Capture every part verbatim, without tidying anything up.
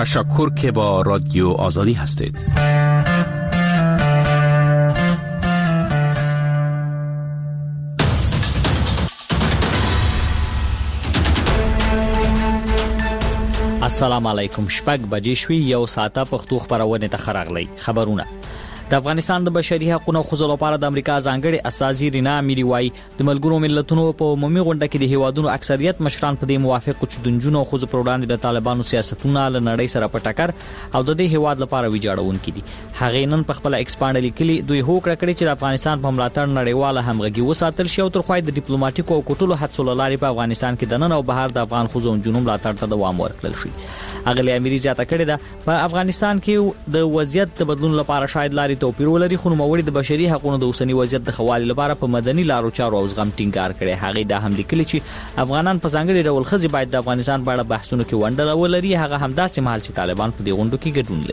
تشکر که با رادیو آزادی هستید. السلام علیکم. شپږ بجې شوي، یو ساعته پښتو خبرونه ته خراغلی. خبرونه د افغانستان د بشري حقوقو خزو لپاره د امریکا ځانګړي اساسي رینا میری وای د ملګرو ملتونو په عمومي غونډه کې د هیوادونو اکثریت مشران په دې موافق چې د جنونو خزو پر وړاندې د طالبانو سیاستونه له نړۍ سره په ټکر او د دې هیواد لپاره ویجاړون کړي. هغه نن په خپل ایکس باندې لیکلي دوی هوکړه کړې چې د افغانستان په ملاتړ نړیواله همغږي وساتل شي او تر خوای د ډیپلوماټیکو او کوټلو هڅو لارې په افغانستان کې د نن او بهر د افغان خزو جنوم ملاتړ ته دوام ورکړل شي. اغلی اميري زیاته کړې ده په افغانستان کې د وضعیت د بدلون لپاره شاید لاري توپیر ولري، خو نوموړي د بشري حقوقو د اوسنی وضعیت د خوالي لپاره په مدني لارو چارو او زغم ټینګار کړي. هغه دا هم لیکلي چې افغانان په ځانګړي ډول خزي باید د افغانستان په اړه بحثونه کې ونډه ولري. هغه هم داسې مهال چې طالبان په دې غونډو کې ګډون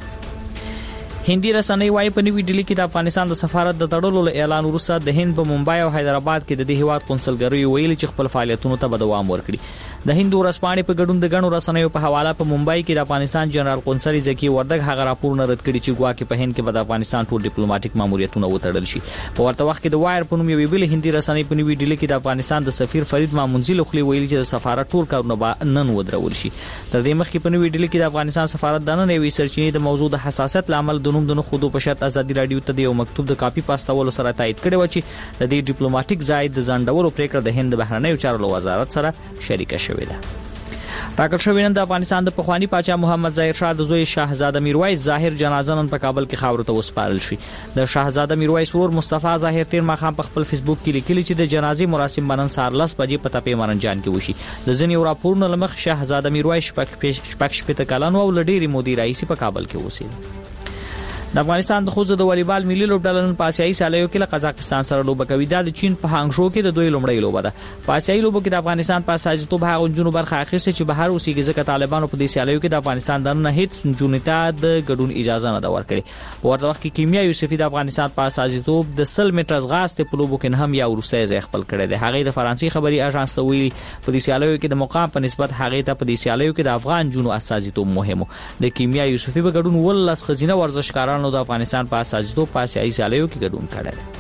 لري. هندي رسنۍ وايي په نوې ډیلی کې د افغانستان د سفارت د تړلو اعلان وروسته د هند په ممبئی او حیدرآباد کې د دې هیواد قونسلګرۍ ویلي چې خپل فعالیتونو ته به دوام ورکړي. د هندو ورځپاڼې په ګډون د غنو رسنیو په حواله په ممبئی کې د افغانستان جنرال قونسل زکی وردګ هغه راپورونه رد کړي چې ګواکې په هند کې به د افغانستان ټول ډیپلوماټیک ماموریتونه وتړل شي. په ورته وخت کې د وایر په نوم یو بل هندي رسنۍ په نوې ډیلی کې د افغانستان د سفیر فرید مامونزي لخوا ویلي چې د سفارت ټول کارونه به نن ودرول شي. تر دې مخکې په نوې ډیلی کې د افغانستان سفارت د نن یوې سرچینې د موضوع د حساسیت لامل د نوم د خودو په شرط ازادي رادیو ته یو مکتوب د کاپی پاستولو سره تایید کړی و چې د دې ډیپلوماټیک ځای د ځنډولو پریکړه د هند بهرنیو چارو وزارت سره شریکه شوې ده. ټاکل شوی نن د افغانستان د پخوانی پاچا محمد ظاهر شاه د زوی شاهزاده میرویس ظاهر جنازه نن په کابل کې خاورو ته وسپارل شي. د شاهزاده میرویس ورور مصطفی ظاهر تیر ماښام په خپل فیسبوک کې لیکلي چې د جنازې مراسم بنن سهار لس بجې په تپې مرنجان کې وشي. د ځینې راپورونو لمخ شاهزاده میرویس شپږ شپږ کلن او لډيري مودي رئیس په کابل کې اوسېد. د افغانستان د خوځو د والیبال ملي لوبډله نن په آسیایي سیالیو کې له قزاقستان سره لوبه کوي. دا د چین په هانګشو کې د دوی لومړی لوبه ده. په آسیایي لوبو کې د افغانستان په اساسیتوب هغه جنونو برخه اخیسته چې بهر اوسېږي، ځکه طالبانو په دې سیالیو کې د افغانستان د نه هیڅ جنونو ته د ګډون اجازه نه ده ورکړې. په ورته وخت کې کیمیا یوسفي د افغانستان په اساسیتوب د سل متر ځغاستې په لوبو کې هم یا ورسته ځای خپل کړی دی. هغه د فرانسې خبري اژانس ته ویلي په دې سیالیو کې د مقام په نسبت هغه ته په دې سیالیو کې د افغان جنونو اساسیتوب مهمه. د کیمیا یوسفي په ګډون ولس خزینه ورزشکارانو د افغانستان په سازدو پاسه ای سالیو کې ګډون کړل.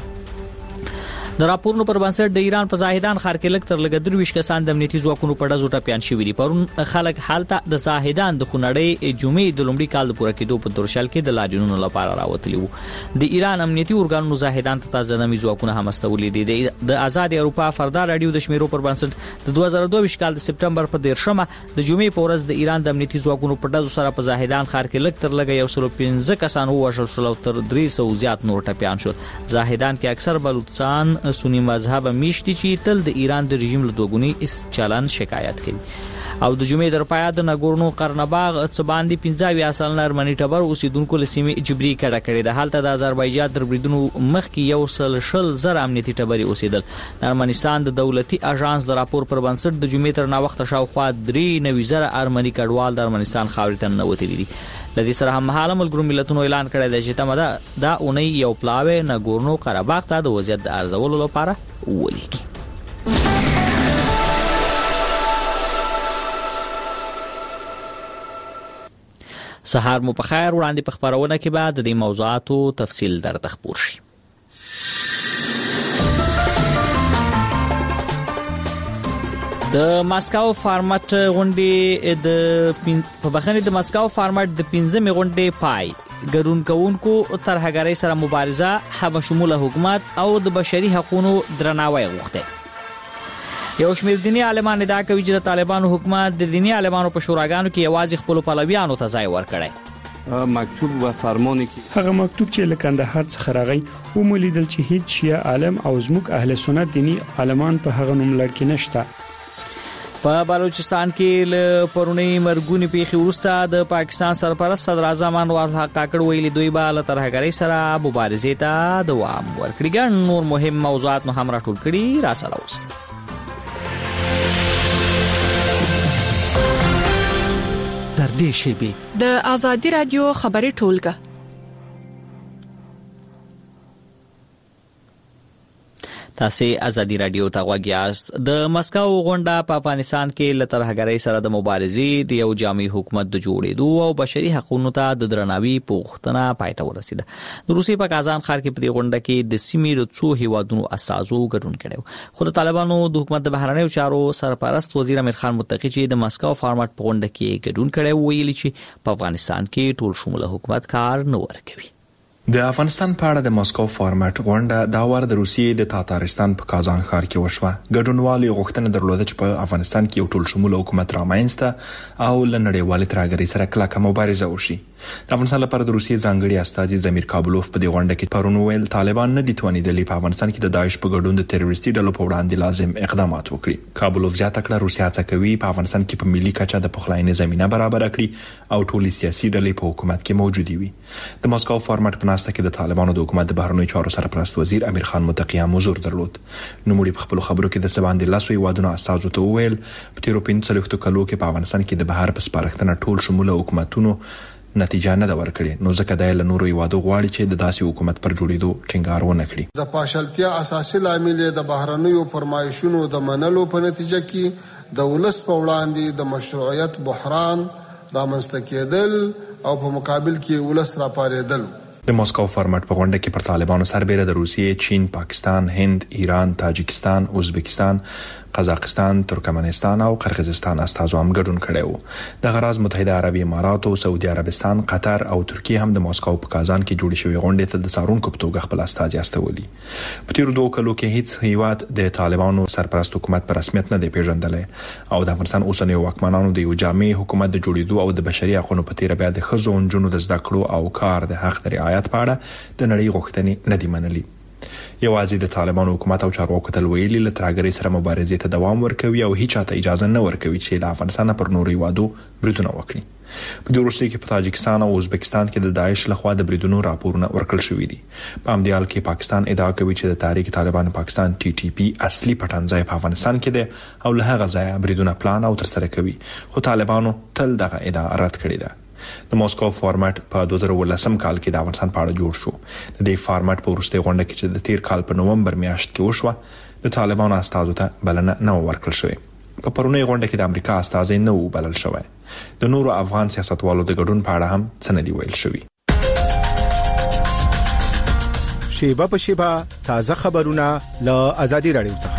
د راپورونو پر بنسټ د ایران په زاهدان ښار کې لږ تر لږه درویش کسان د امنیتي ځواکونو په ډزو ټپيان شوي دي. پرون خلک حالت د زاهدان د خونړۍ جمعې د لومړي کال د پوره کېدو په درشل کې د لاریونونو لپاره راوتلي وو. د ایران امنیتي ارګانونو زاهدان ته تازه نوي ځواکونه هم استولې دي. د آزاد اروپا فردا رادیو د شمیرو پر بنسټ د دوه زره دوه ویشت کال د سپټمبر په دیرشمه د جمعې په ورځ د ایران د امنیتي ځواکونو په ډزو سره په زاهدان ښار کې لږ تر لږه یو سل پنځه کسان ووژل شول او تر درې سوه زیات نور ټپيان شول. زاهدان کې اکثر بلوچستان سنی مذهب میشتي چې تل د ایران د رژیم له دوګونی اس چلن شکایت کوي. او د جمعې در پایا د ناګورنو قرنباغ څه باندې پنځه اویا سلنه ارمني ټبر اوسیدونکو له سیمې جبري کډه کړې ده. حالت د آذربایجان تر بریدونو مخکې یو سل شل زر امنیتي ټبري اوسیدل. د ارمنستان د دولتي اژانس د راپور پر بنسټ د جمعې تر نا وخت شاوخوا درې نوي زره ارمني کډوال د ارمنستان خاورې ته ننوتلي دي. لدې سره هم مهاله ملګرو ملتونو اعلان کړی دی چې تمه ده دا اونۍ یو پلاوی ناګورنو قرباغ ته د وضعیت د ارزولو لپاره ولیکي. سهار مو په خیر. وړاندې په خبرونه کې بعد د دې موضوعاتو تفصیل درته خبر شي. د ماسکاو فارمټ غونډې د په بخښنې د ماسکاو فارمټ د پنځمې غونډې پای ګډون کوونکو ترهګرۍ سره مبارزه، هم شموله حکومت او د بشري حقوقو درناوی غوښته. یو شمېر دیني عالمان ادعا کوي چې د طالبانو حکومت د دیني عالمانو په شوراګانو کې یوازې خپل پلویانو ته ځای ورکړی. مکتوب و فرمانی کې هغه مکتوب چې له کندهار څخه راغی ومولیدل چې هیڅ شیعه عالم او زموږ اهل سنت دیني عالمان په هغه نوم لړ کې نشته. په بلوچستان کې له پرونی مرګونی پیښې وروسته د پاکستان سرپرست صدر اعظم انور الحق کاکړ ویلي دوی به له ترهګرۍ سره مبارزې ته دوام ورکړي. ګڼ نور مهم موضوعات مو هم راټول کړي، را سره اوسئ. در دې شیبې د آزادی رادیو خبري ټولګه تاسو ازادي رادیو ته غوږ یاست. د مسکو غونډه په افغانستان کې له ترهګرۍ سره د مبارزې د یو جامع حکومت د جوړېدو او بشري حقوقو ته د درناوي پوښتنه پای ته ورسیده. د روسیې په کازان ښار کې په دې غونډه کې د سیمې د څو هیوادونو استازو ګډون کړي. خو د طالبانو د حکومت د بهرنیو چارو سرپرست وزیر امیر خان متقی چې د مسکو فارمټ په غونډه کې ګډون کړي ویلي چې په افغانستان کې ټول شموله حکومت کار نه ورکوي. د افغانستان په اړه د مسکو فارمټ غونډه دا ور د روسیې د تاتارستان په کازان ښار کې وشوه. ګډونوالو غوښتنه درلوده چې په افغانستان کې یو ټول شموله حکومت رامنځته او له نړیوال ترهګرۍ سره کلکه مبارزه وشي. د افغانستان لپاره د روسیې ځانګړي استازي زمیر کابلوف په دې غونډه کې پرون ویل طالبان نه دي توانیدلي په افغانستان کې د داعش په ګډون د تروریستي ډلو په وړاندې لازم اقدامات وکړي. کابلوف زیاته کړه روسیا څخه کوي په افغانستان کې په ملي کچه د پخلاینې زمينه برابر کړي او ټولي سیاسي ډلې په حکومت کې موجودي وي. د مسکو فارمټ په ناسته کې د طالبانو د حکومت د بهرنیو چارو سرپرست وزیر امیر خان متقی هم حضور درلود. نو موږ په خپل خبرو کې د سباندې لاسو یوادونو استازو ته وویل په تیرو پنځلسو کلو کې په افغانستان کې د بهر په سپارښتنه ټول شموله حکومتونو نتیجه نه دا ورکړي. نو ځکه د نورو یوادو غواړي چې د داسې حکومت پر جوړېدو ټینګار ونه کړي. د پاشلتیا اساسي لامل د بهرنیو فرمایشونو د منلو په نتیجه کې د ولس په وړاندې د مشروعیت بحران رامنځته کېدل او په مقابل کې ولس راپارېدل. د مسکو فارمټ په غونډه کې پر طالبانو سربېره د روسیې، چین، پاکستان، هند، ایران، تاجکستان، ازبکستان، قزاقستان، ترکمنستان او قرغیزستان استازو هم ګډون کړي وو. د غراز متحده عربی امارات او سعودي عربستان، قطر او ترکیه هم د مسکو په کازان کې جوړې شوې غونډې ته د سارونکو په توګه خپل استازي استولي. په تیرو دوه کلو کې هیڅ هیواد د طالبانو سرپرست حکومت په رسمیت نه دی پیژندلی او د افغانستان اوسنی واکمنانو د یو جامع حکومت د جوړېدو او د بشري حقوقو په تیر بیا د ښځو او نجونو د زده کړو او کار د حق د رعایت په اړه د نړۍ غوښتنې نه دي منلي. یوازې د طالبانو حکومت او چارواکو تل ویلي له ترهګرۍ سره مبارزې ته دوام ورکوي او هیڅ چاته اجازه نه ورکوي چې له افغانستان پر نورو هیوادو بریدونه وکړي. په دې وروستي کې په تاجکستان او ازبکستان کې د داعش لخوا د بریدونو راپورونه ورکړل شوې دي. په همدې حال کې پاکستان ادعا کوي چې د تحریک طالبان پاکستان ټي ټي پی اصلي پټنځای په افغانستان کې دی او له هغه ځایه بریدونه پلان او ترسره کوي. خو طالبانو تل دغه ادعا رد کړې ده. د مسکو فارمټ په دوه زره ولسم کال کې د افغانستان په اړه جوړ شو. د دې فارمټ په وروستي غونډه کې چې د تیر کال په نومبر میاشت کې وشوه د طالبانو استازو ته بلنه نه ورکړل شوې. په پرونی غونډه کې د امریکا استازي نه و بلل شوی. د نورو افغان سیاستوالو د ګډون په اړه هم څه نه دی ویل شوی. شیبه په شیبه تازه خبرونه له ازادي رادیو څخه.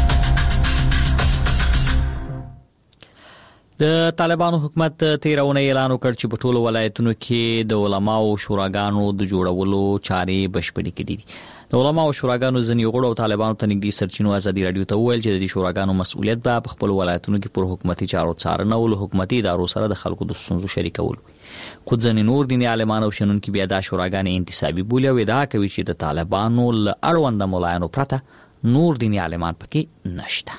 د طالبانو حکومت تیرونه اعلان وکړ چې په ټولو ولایتونو کې د علماو شوراګانو د جوړولو چارې بشپړې کړي دي. د علماو شوراګانو ځینې غړو طالبانو ته نږدې سرچینو ازادي رادیو ته وویل چې د دې شوراګانو مسؤلیت به په خپل ولایتونو کې پر حکومتي چارو څارنه او له حکومتي ادارو سره د خلکو د ستونزو شریکول. خو ځینې نور دیني عالمان او شنونکي بیا دا شوراګانې انتصابي بولي او ادعا کوي چې د طالبانو له اړونده ملایانو پرته نور دیني عالمان پکې نشته.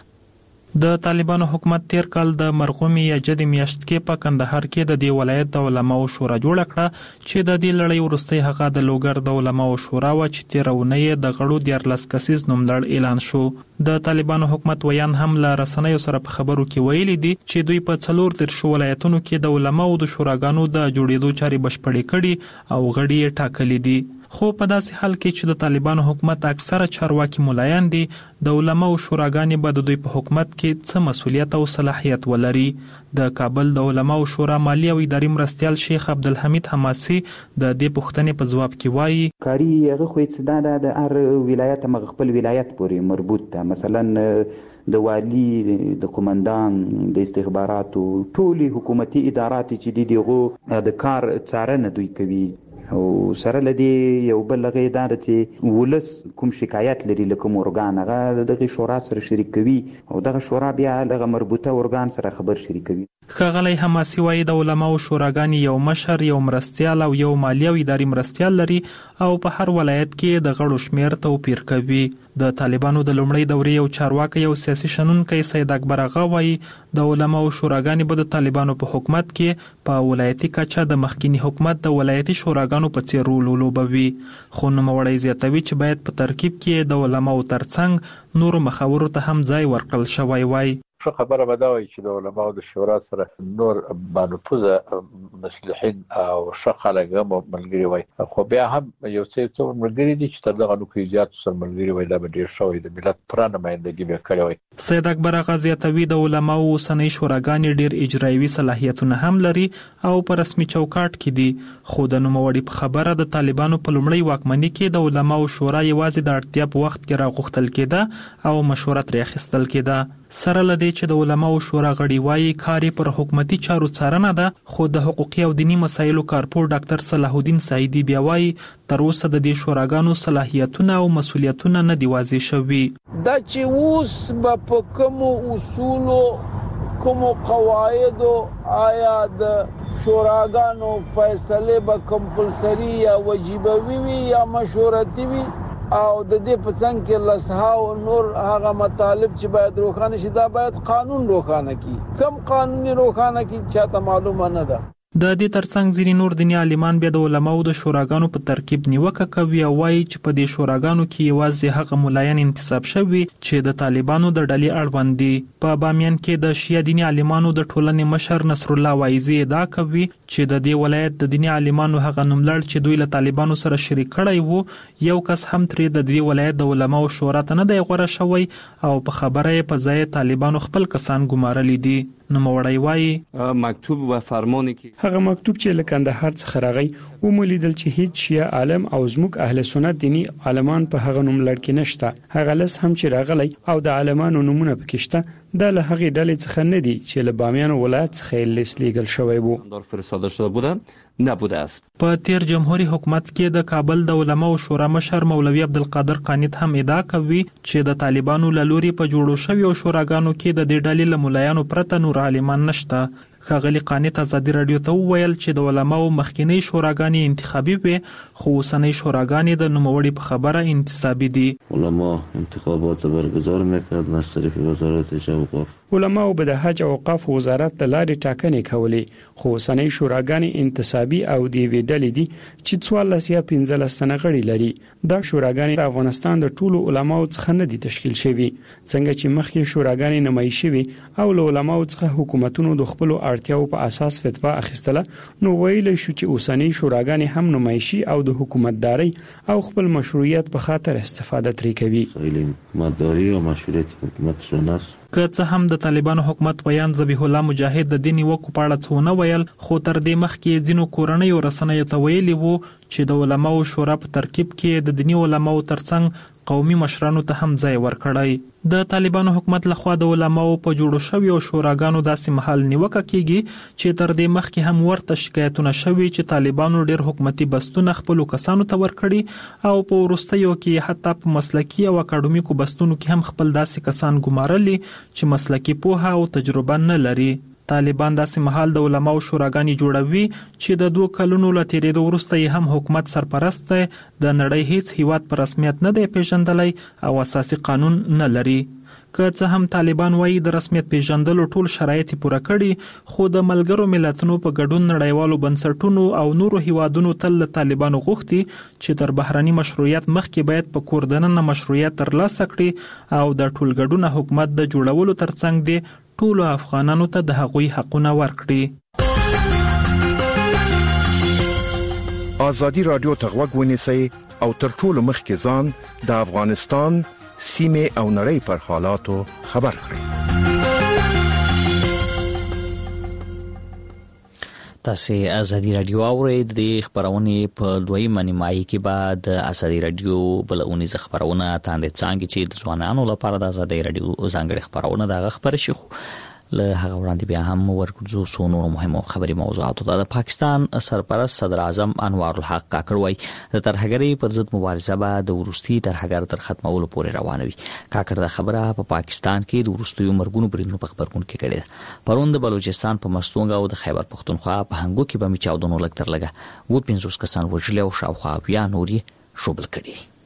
د طالبانو حکومت تیر کال د مرغومي یا جدي میاشت کې په کندهار کې د دې ولایت د علماو شورا جوړ کړه چې د دې لړۍ وروستي هغه د لوګر د علماو شورا و چې تیرونه د غړو دیارلس کسیز نوملړ اعلان شو. د طالبانو حکومت ویان هم له رسنیو سره په خبرو کې ویلي دي چې دوی په څلور تر شو ولایتونو کې د علماو د شوراګانو د جوړېدو چارې بشپړې کړي او غړي یې ټاکلي دي. خو په داسې حال کې چې د طالبانو حکومت اکثره چارواکي ملایان دي، د علماو شوراګانې به د دوی په حکومت کې څه مسولیت او صلاحیت ولري. د کابل د علماو شورا مالی او اداري مرستیال شیخ عبدالحمید حماسي د دې پوښتنې په ځواب کې وایي کاری هغه خو څه ده د هر ولایت مغ خپل ولایت پورې مربوط ده. مثلا د والی، د قومندان، د استخباراتو، ټولي حکومتي ادارات چې دي دغه د کار څارنه دوی کوي او سره لدی یو بل لغه دا چې ولس کوم شکایت لري لکه اورګان هغه دغه شورا سره شریک کوي او دغه شورا بیا دغه مربوطه اورګان سره خبر شریکوي. ښاغلی حماسي وایي د علماو شوراګانې یو مشر، یو مرستیال او یو مالی او اداري مرستیال لري او په هر ولایت کې د غړو شمیر توپیر کوي. د طالبانو د لومړۍ دورې یو چارواکي او سیاسي شنونکی سید اکبر اغا وایي د علماو شوراګانې به د طالبانو په حکومت کې په ولایتي کچه د مخکینی حکومت د ولایتي شوراګانو په څیر رول ولوبوي. خو نوموړی زیاتوي چې باید په ترکیب کې د علماو ترڅنګ نورو مخاورو ته هم ځای ورکړل شوی وای. څه خبره به دا وي چې د علماو د شورا سره نور بانفوذه مصلحین او ښه خلک هم ملګري وي، خو بیا هم یو څه څو ملګري دي چې تر دغه نو زیات سره ملګري وي، دا به ډیر شوی د ملت پرانه مایندګي به کړی وي. سید اکبر غازیاتوی د علماو اوسنۍ شوراګانې ډیر اجرایوي صلاحیتونه هم لري او په رسمي چوکاټ کې دي، خو د نوموړي په خبره د طالبانو په لومړی واکمنۍ کې د علماو شورا یوازې د اړتیا په وخت کې راغوښتل کېده او مشوره ترې اخیستل کېده. سره لدی چې د علماو شورا غړي وایي کار پر حکومتي چارو څارنه ده، خو د حقوقي او دینی مسایلو کارپور ډاکټر صلاح الدین سعیدی بیا وایي تر اوسه د دې شوراګانو صلاحیتونه او مسولیتونه نه دی واضح شوي. دا چې اوس به په کوم اصولو کوم قواعد آیا د شوراګانو فیصله به کمپلسری یا واجبوي وي یا مشورتي وي او د دې په څنګ کې لسها او نور هغه مطالب چې باید روښانه شي، دا باید قانون روښانه کړي. کم قانوني روښانه کړي چاته معلومه نه ده. د دې ترڅنګ ځینې نور دیني عالمان بیا د علماو د شوراګانو په ترکیب نیوکه کوي او وایي چې په دې شوراګانو کې یوازې هغه ملایان انتصاب شوي چې د طالبانو د ډلې اړوند دي. په بامیان کې د شیعه دیني عالمانو د ټولنې مشر نصر الله وایزي ادعا کوي چې د دې ولایت د دیني عالمانو هغه نوملړ چې دوی له طالبانو سره شریک کړی وو یو کس هم ترې د دې ولایت د علماو شورا ته نه دی غوره شوی او په خبره یې په ځای طالبانو خپل کسان ګمارلي دي. نو موړی وایي مکتوب و فرمانی کې هغه مکتوب چې له کندهار څخه راغی و مولیدل چې هیڅ شیعه عالم او زموږ اهل سنت دینی عالمان په هغه نوملړ کې نشته. هغه لس هم چې راغلی او د عالمانو نمونه پکې شته دا له هغې ډلې څخه نه دي چې له بامیان ولایت څخه لیست لیږل شوی وو. فرستاده شده بوده نبوده است. په تیر جمهوریت حکومت کې د کابل د علماو شورا مشر مولوی عبدالقادر قانت هم ادعا کوي چې د طالبانو له لوري په جوړو شویو شوراګانو کې د دې ډلې له ملایانو پرته نور عالمان نشته. ښاغلي قانت ازادي رادیو ته وویل چې د علماو مخکینی شوراګانې انتخابي وي خو اوسنۍ شوراګانې د نوموړي په خبره انتصابي دي. علما انتخابات برگزار میکردن از طریق وزارت حج و اوقاف. علماو به د حج او اوقاف وزارت ته لارې ټاکنې کولې خو اوسنۍ شوراګانې انتصابي او د یوې ډلې دي چې څوارلس یا پنځلس تنه غړي لري. دا شوراګانې د افغانستان د ټولو علماو څخه نه دي تشکیل شوي څنګه چې مخکې شوراګانې نمایي شوي او له علماو څخه حکومتونو د خپلو اړتیاو په اساس فتوا اخیستله. نو ویل شو چې اوسنۍ شوراګانې هم نمایشي او د حکومتداري او خپل مشروعیت په خاطر استفاده ترې کوي. حکومتداري او مشروعیت حکومت شناس که څه هم د طالبانو حکومت ویان ذبیح الله مجاهد د دیني وکو په اړه څه نه ویل خو تر دې مخکې ځینو کورنۍ او رسنیو ته ویلي وو چې د علماو شورا په ترکیب کې د دیني علماو ترڅنګ قومي مشرانو ته هم ځای ورکړی. د طالبانو حکومت لخوا د علماو په جوړو شویو شوراګانو داسې محل نیوکه کیږي چې تر دې مخکې هم ورته شکایتونه شوي چې طالبانو ډېر حکومتي بستونه خپلو کسانو ته ورکړي او په وروستیو کې حتی په مسلکي او اکاډمیکو بستونو کې هم خپل داسې کسان ګمارلي چې مسلکي پوهه او تجربه نه لري. طالبان داسې مهال د علماو شوراګانې جوړوي چې د دوه کلونو له تیریدو وروسته یې هم حکومت سرپرست دی، د نړۍ هیڅ هیواد په رسمیت نه دی پیژندلی او اساسي قانون نه لري. که څه هم طالبان وایي د رسمیت پیژندلو ټول شرایط پوره کړي خو د ملګرو ملتونو په ګډون نړیوالو بنسټونو او نورو هیوادونو تل له طالبانو غوښتي چې تر بهرني مشروعیت مخکې باید په کور دننه مشروعیت ترلاسه کړي او د ټولګډونه حکومت د جوړولو ترڅنګ دی ټولو افغانانو ته د هغوی حقونه ورکړي. آزادي رادیو ته غوږ ونیسئ او تر ټولو مخکې ځان د افغانستان سیمه او نړۍ پر حالاتو خبر کړئ. تاسو آزادي رادیو اورئ. د خبرونه په دویمه نیمایي کې بعد آزادي رادیو بلونی ز خبرونه تاندې څنګه چې د ځوانانو لپاره د آزادي رادیو ځانګړي خبرونه د خبر شي له هغه وړاندې بیا هم ورکوځو سو نور مهمه خبري موضوعات. د پاکستان سرپرست صدر اعظم انوار الحق کاکړ وایي د ترهګرۍ پر ضد مبارزه به د ورستي ترهګر تر ختمولو پورې روانه وي. کاکړ د خبره په پاکستان کې د ورستیو مرګونو پرېنو په خبرګون کې کړي ده. پرون د بلوچستان په مستونګ او د خیبر پختونخوا په هنګو کې به میچاودونو لګ تر لګه و پنځوس کسان وژل او شاوخوا بیا نوري شوبل کړي.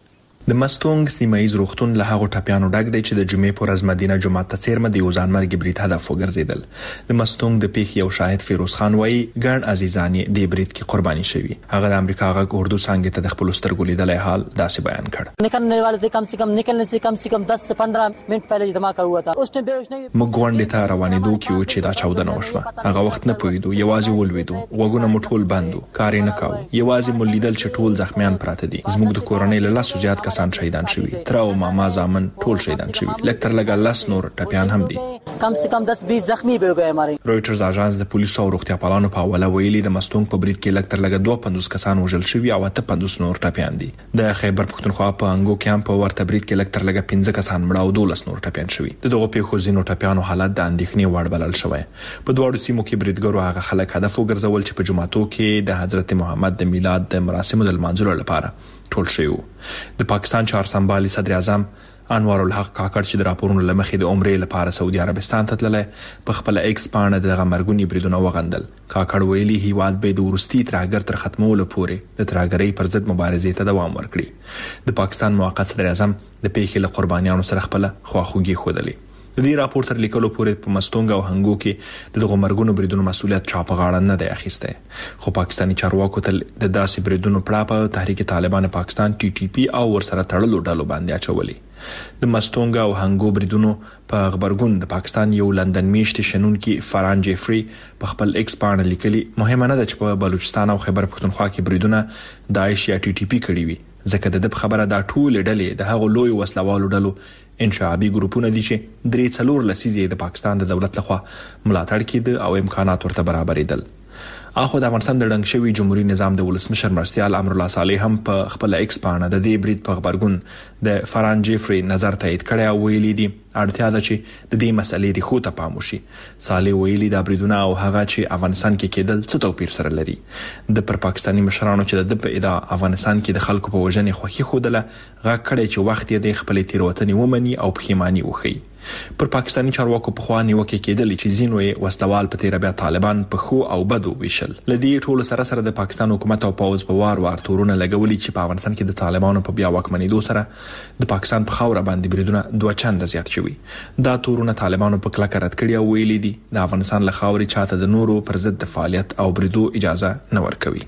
د مستونګ سیمایي روغتون له هغو ټاپیانو ډک دی چې د جمعې پر ورځ مدینه جومات ته څیرمه د یو ځانمرګي برید هدف وګرځیدل. د مستونګ د پیښې یو شاهد فیروز خان وایي ګڼ عزیزان یې د برید کې قرباني شوي. هغه د امریکا غږ اردو څانګې ته د خپل سترګو لیدلای حال داسې بیان کړ. निकलने वाले थे कम से कम निकलने से कम से कम दस से पंद्रह मिनट पहले धमाका हुआ था. उस टाइम बेहोश नहीं موږ غونډې ته روانېدو کې چې دا چاودنه وشوه. هغه وخت نه پوهېدو، یوازې ولوېدو، وګونه مو ټول بندو، کار یې نه کاوه. یوازې مو لیدل چې ټول زخمیان پراته دي. زموږ د کورنۍ له لاسو زیات کسان شهیدان شوي. تر او ماما زامن ټول شهیدان شوي. لږ تر لږه لس نور ټپیان هم دي. कम से कम दस बीस जख्मी भी हो गए हमारे. رويټرز اژانس د پولیسو او روغتیا پالانو په حواله ویلي د مستونګ په برید کې لږ تر لږه دوه پنځوس کسان وژل شوي او اته پنځوس نور ټپیان دي. د خیبر پښتونخوا په انګو کې هم په ورته برید کې لږ تر لږه پنځه کسان مړه او دولس نور ټپیان شوي. د دغو پیښو ځینو ټپیانو حالت د اندېښنې وړ بلل شوی. په دواړو سیمو کې بریدګرو هغه خلک هدف وګرځول چې په جمعاتو کې د حضرت محمد د میلاد د مراسمو د لمانځلو لپاره ټول شوي وو. د پاکستان چهارسمبالي صدر اعظم انوار الحق کاکړ چې د راپورونو لمخې د عمرې لپاره سعودي عربستان ته تللی په خپل ایکس باندې د غمرګونی بریدونه وغندل. کاکړ ویلي هیواد به د ورستي ترهګر تر ختمولو پورې د ترهګرۍ پر ضد مبارزې ته دوام ورکړي. د پاکستان موقت صدر اعظم د پیښې له قربانیانو سره خپل خواخوږي ښودلې. د دې راپور تر لیکلو پورې په مستونګ او هنګو کې د دغه مرګونو بریدونو مسؤلیت چا په غاړه نه دی اخیسته. خو پاکستاني چارواکو تل د داسې بریدونو پړه په تحریک طالبان پاکستان ټي ټي پی او ورسره تړلو ډلو باندې اچولي. د مستونګ او هنګو بریدونو په خبرګون د پاکستان یو لندن میشت شنونکي فران جیفري په خپل ایکس باندې لیکلي مهمه نه ده چې په بلوچستان او خیبر پښتونخوا کې بریدونه داعش یا ټي ټي پی کړي وي، ځکه د خبره دا ټول ډلې د هغو لوی وسلوالو ډلو انشعابي ګروپونه دي چې درې څلور لسیزې د پاکستان د دولت لخوا ملاتړ کېده او امکانات ورته برابرېدل. اخو د افغانستان د ډنګ شوی جمهوریت نظام د ولسمشر مرستیال امر الله صالح هم په خپل ایکس باندې د دې برید په خبرګون د فران جیفري نظر تایید کړی او ویلي دي اړتیا ده چې د دې مسلې ریښو ته پام وشي. صالح ویلي دا بریدونه او هغه چې افغانستان کې کېدل څه توپیر سره لري. د پر پاکستاني مشرانو چې د په ادعا افغانستان کې د خلکو په وژنې خوښي خوده غږ کړی چې وخت یې د خپل تیروتنې ومني او پښیماني وښيي. پر پاکستاني چارواکو په خوا نیوکه کېدل چې ځینو یې وسلوال په تیر بیا طالبان په خو او بدو ویشل. لدی ټولو سره سره د پاکستان حکومت او پوز په وار وار تورونه لګولي چې په افغانستان کې د طالبانو په بیا واکمنېدو سره د پاکستان په خاور باندې بریدونه دوه چنده زیات شوي. دا تورونه طالبانو په کلکه رد کړي او ویلي دي د افغانستان له خاورې چاته د نورو پر ضد د فعالیت او بریدو اجازه نه ورکوي.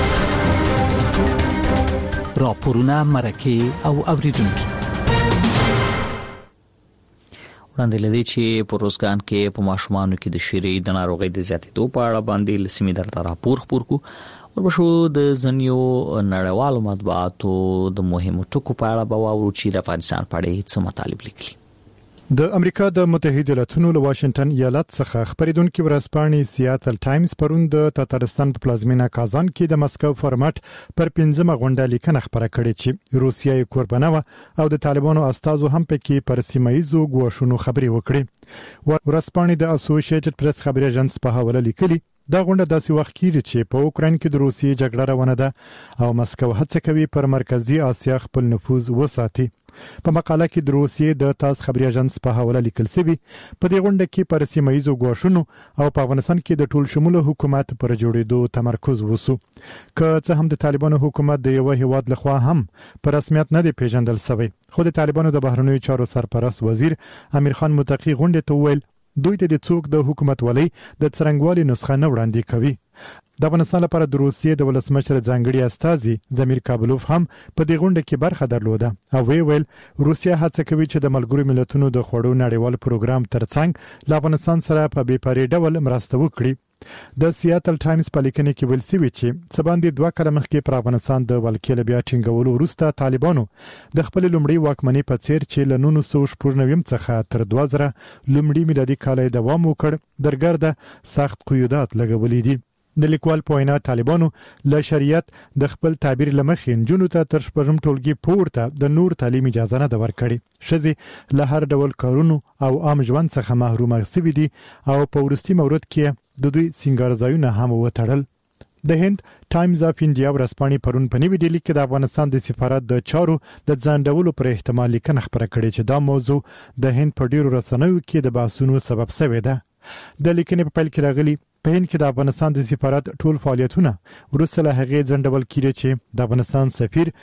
راپورونه مرکه او اوریدونکو وړاندې لدی چې په روزګان کې په ماشومانو کې د شری د ناروغۍ د زیاتېدو په اړه باندې لسمې درته راپور خپور کو وربشو د ځنیو نړیوالو مطبوعاتو د مهمو ټکو په اړه به واورو چې د افغانستان په اړه څه مطالب لیکلي. د امریکا د متحده ایالاتونو له واشنگټن ایالت څخه خبرېدونکو ورځپاڼې سیاتل ټایمز پرون د تاتارستان په پلازمینه کازان کې د مسکو فارمټ پر پنځمه غونډه لیکنه خبره کړې چې روسیه یې قربانه و او د طالبانو استازو هم پکې پر سیمایزو ګواښونو خبرې وکړې. ورځپاڼې د اسوسییټډ پریس خبري اژانس په حواله لیکلي دا غونډه داسې وخت کېږي چې په اوکرين کې د روسیې جګړه روانه ده او مسکو هڅه کوي پر مرکزی اسیا خپل نفوذ وساتي. په مقاله کې د روسیې د تاس خبري اژانس په حواله لیکل شوی په دې غونډه کې پر سیمایزو ګواښونو او په افغانستان کې د ټول شموله حکومت پر جوړېدو تمرکز وسو. که څه هم د طالبانو حکومت د یو هیواد لخوا هم پر رسمیت نه دی پیژندل شوی، خو د طالبانو د بهرنیو چارو سرپرست وزیر امیر خان متقی غونډه ته ویل دوی ته د څوک د حکومت ولي د څرنګوالي نسخه نه وړاندې کوي. د افغانستان لپاره د روسیې د ولسمشر ځانګړي استازي زمیر کابلوف هم په دې غونډه کې برخه درلوده او وی ویل روسیه هڅه کوي چې د ملګرو ملتونو د خوړو نړیوال پروګرام ترڅنګ له افغانستان سره په بې پرې ډول مرسته وکړي. د سیاتل ټایمز په لیکنه کې ویل شوی چې سباندې دوه کاله مخکې پر افغانستان د ولکې بیا ټینګولو وروسته طالبانو د خپل لومړی واکمنۍ په څیر چې له نولس سوه شپږ نوي څخه تر دوه زره لومړی میلادي کال دوام وکړ درګرده سخت قیودات لګولې دي. د لیکوال په وینا طالبانو له شریعت د خپل تعبیر لمخې نجونو ته تر شپږم ټولګي پورته د نور تعلیم اجازه نه ورکړي. ښځې له هر ډول کارونو او عام ژوند څخه محرومه شوي دي او په وروستي مورد کې د دوی سنگارځایونه هم وتړل. د هند ټایمز اف انډیا ورځپاڼې پرون په نوې ډیلي کې د افغانستان د سفارت د چارو د ځانډولو پر احتمال لیکنه خبره کړې چې دا موضوع د هند په ډیرو رسنیو کې د بحثونو سبب شوې ده. د لیکنې په پیل کې راغلي په هند کې د افغانستان د سفارت ټول فعالیتونه وروسته له هغې ځنډول کیږي چې د افغانستان سفیر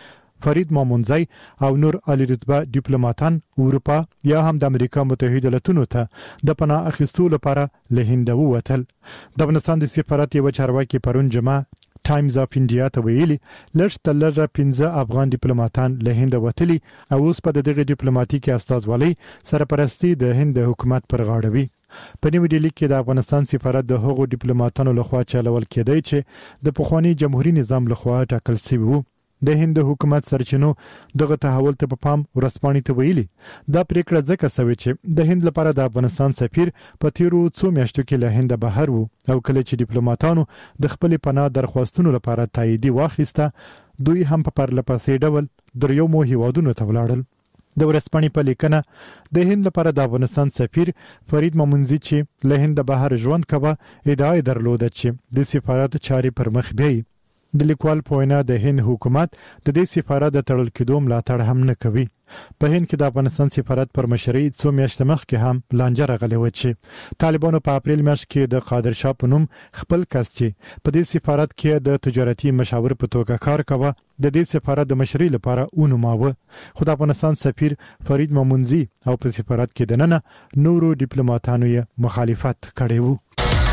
فرید مامونزی او نور عالی رتبه ډیپلوماټان اروپا یا هم د امریکا متحده ایالاتونو ته د پناه اخیستو لپاره له هند ووتل. د افغانستان د سفارت یو چارواکي پرون جمعه ټایمز اف انډیا ته ویلي لږ تر لږه پنځه افغان ډیپلوماټان له هند وتلي او اوس په دغه ډیپلوماټیکي استازولۍ سرپرستی د هند حکومت پر غاړه وي. په نیو ډیلی کې د افغانستان سفارت د هغو ډیپلوماټانو لخوا چلول کېدی چې د پخوانی جمهوریت نظام لخوا ټاکل شوی وو. د هند حکومت سرچینو دغه تحول ته په پام ورسپانې ته ویلي دا پریکړه ځکه شوې چې د هند لپاره د افغانستان سفیر په تیرو څو میاشتو کې له هند بهر وو او کله چې ډیپلوماټانو د خپل پناه درخواستونو لپاره تاییدي واخیسته دوی هم په پرلپسې ډول دریومو هیوادونو ته ولاړل. د ورسپانې په لیکنه د هند لپاره د افغانستان سفیر فرید مامونزی چې له هند بهر ژوند کوي ادعا درلوده چې د سفارت چاري پر مخ بیاي. د لیکوال په وینا د هند حکومت د دې سفارت د تړل کېدو ملاتړ هم نه کوي. په هند کې د افغانستان سفارت پر مشرۍ څو میاشتې مخکې هم لانجه راغلې و چې طالبانو په اپریل میاشت کې د قادر شاه په نوم خپل کس چې په دې سفارت کې د تجارتي مشاور په توګه کار کاوه د دې سفارت د مشرۍ لپاره ونوماوه. خو د افغانستان سفیر فرید مامونزی او په سفارت کې دننه نورو ډیپلوماټانو یې مخالفت کړی وو.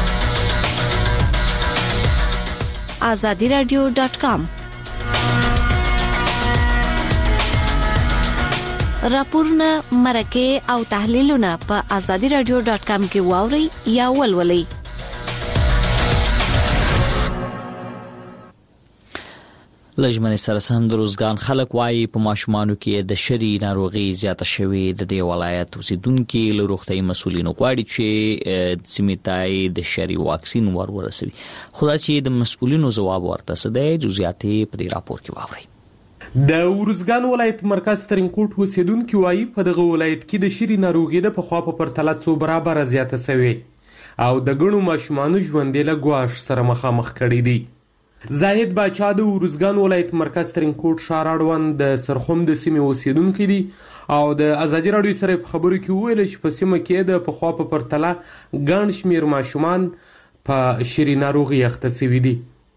azadi radio dot com راپورونه مرکه او تحلیلونه په azadi radio dot com کې واوري یا ولولئ. لجمن سره سم د روزګان خلک وایي په ماشومانو کې د شری ناروغي زیاته شوې د دې ولایت اوسیدونکو له روغتي مسولینو غواړي چې سیمټای د شری واکسین ور ورسوي. خو دا چې د مسولینو جواب ورته سده جزئیات په دې راپور کې واوري. د ورزګان ولایت مرکز ترینکوټ اوسیدونکو وایي په دغه ولایت کې د شری ناروغي د پخوا په پرتله څو برابر زیاته شوې او د ګڼو ماشومانو ژوند له ګواښ سره مخامخ کړي دي. زاهد باچا د ورزګان ولایت مرکز ترینکوټ ښار اړوند د سرخوم د سیمې اوسیدونکی دی او د ازادي راډیو سره په خبرو کې وویل چې په سیمه کې د پخوا په پرتله ګڼ شمېر ماشومان په شری ناروغي اخته شوي دي.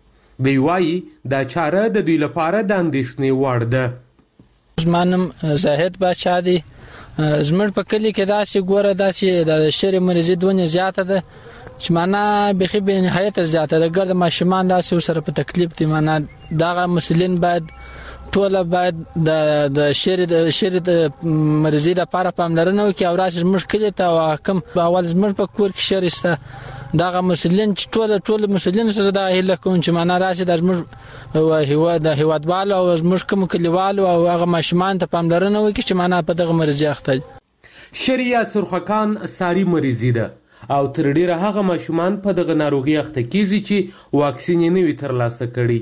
دی وایي دا چاره د دوی لپاره د اندېښنې وړ ده. زما نوم زاهد باچا دی. زموږ په کلي کې داسې ګوره داسې د شری مریضي دونه زیاته ده چې معنا بخي به نهایت زیاته ده. ګرد ماشومان داسې سره په تکلیف دي. معنا دغه مسلین باید ټول باید د د شری د شری د مریضي لپاره پاملرنه وکړي او راځي زموږ کلی ته حکم اول زموږ په کور کې شریسته دغه مسلین چې ټول ټول مسلین سره د هله کوم چې معنا راځي د زموږ هوا د هوادوالو او زموږ کوم کلیوالو او هغه ماشومان ته پاملرنه وکړي چې معنا په دغه مریضي اخته. شریعه سرخکان ساری مریضي ده او تر ډیره هغه ماشومان په دغه ناروغي اخته کیږي چې واکسین یې نه وي ترلاسه کړي.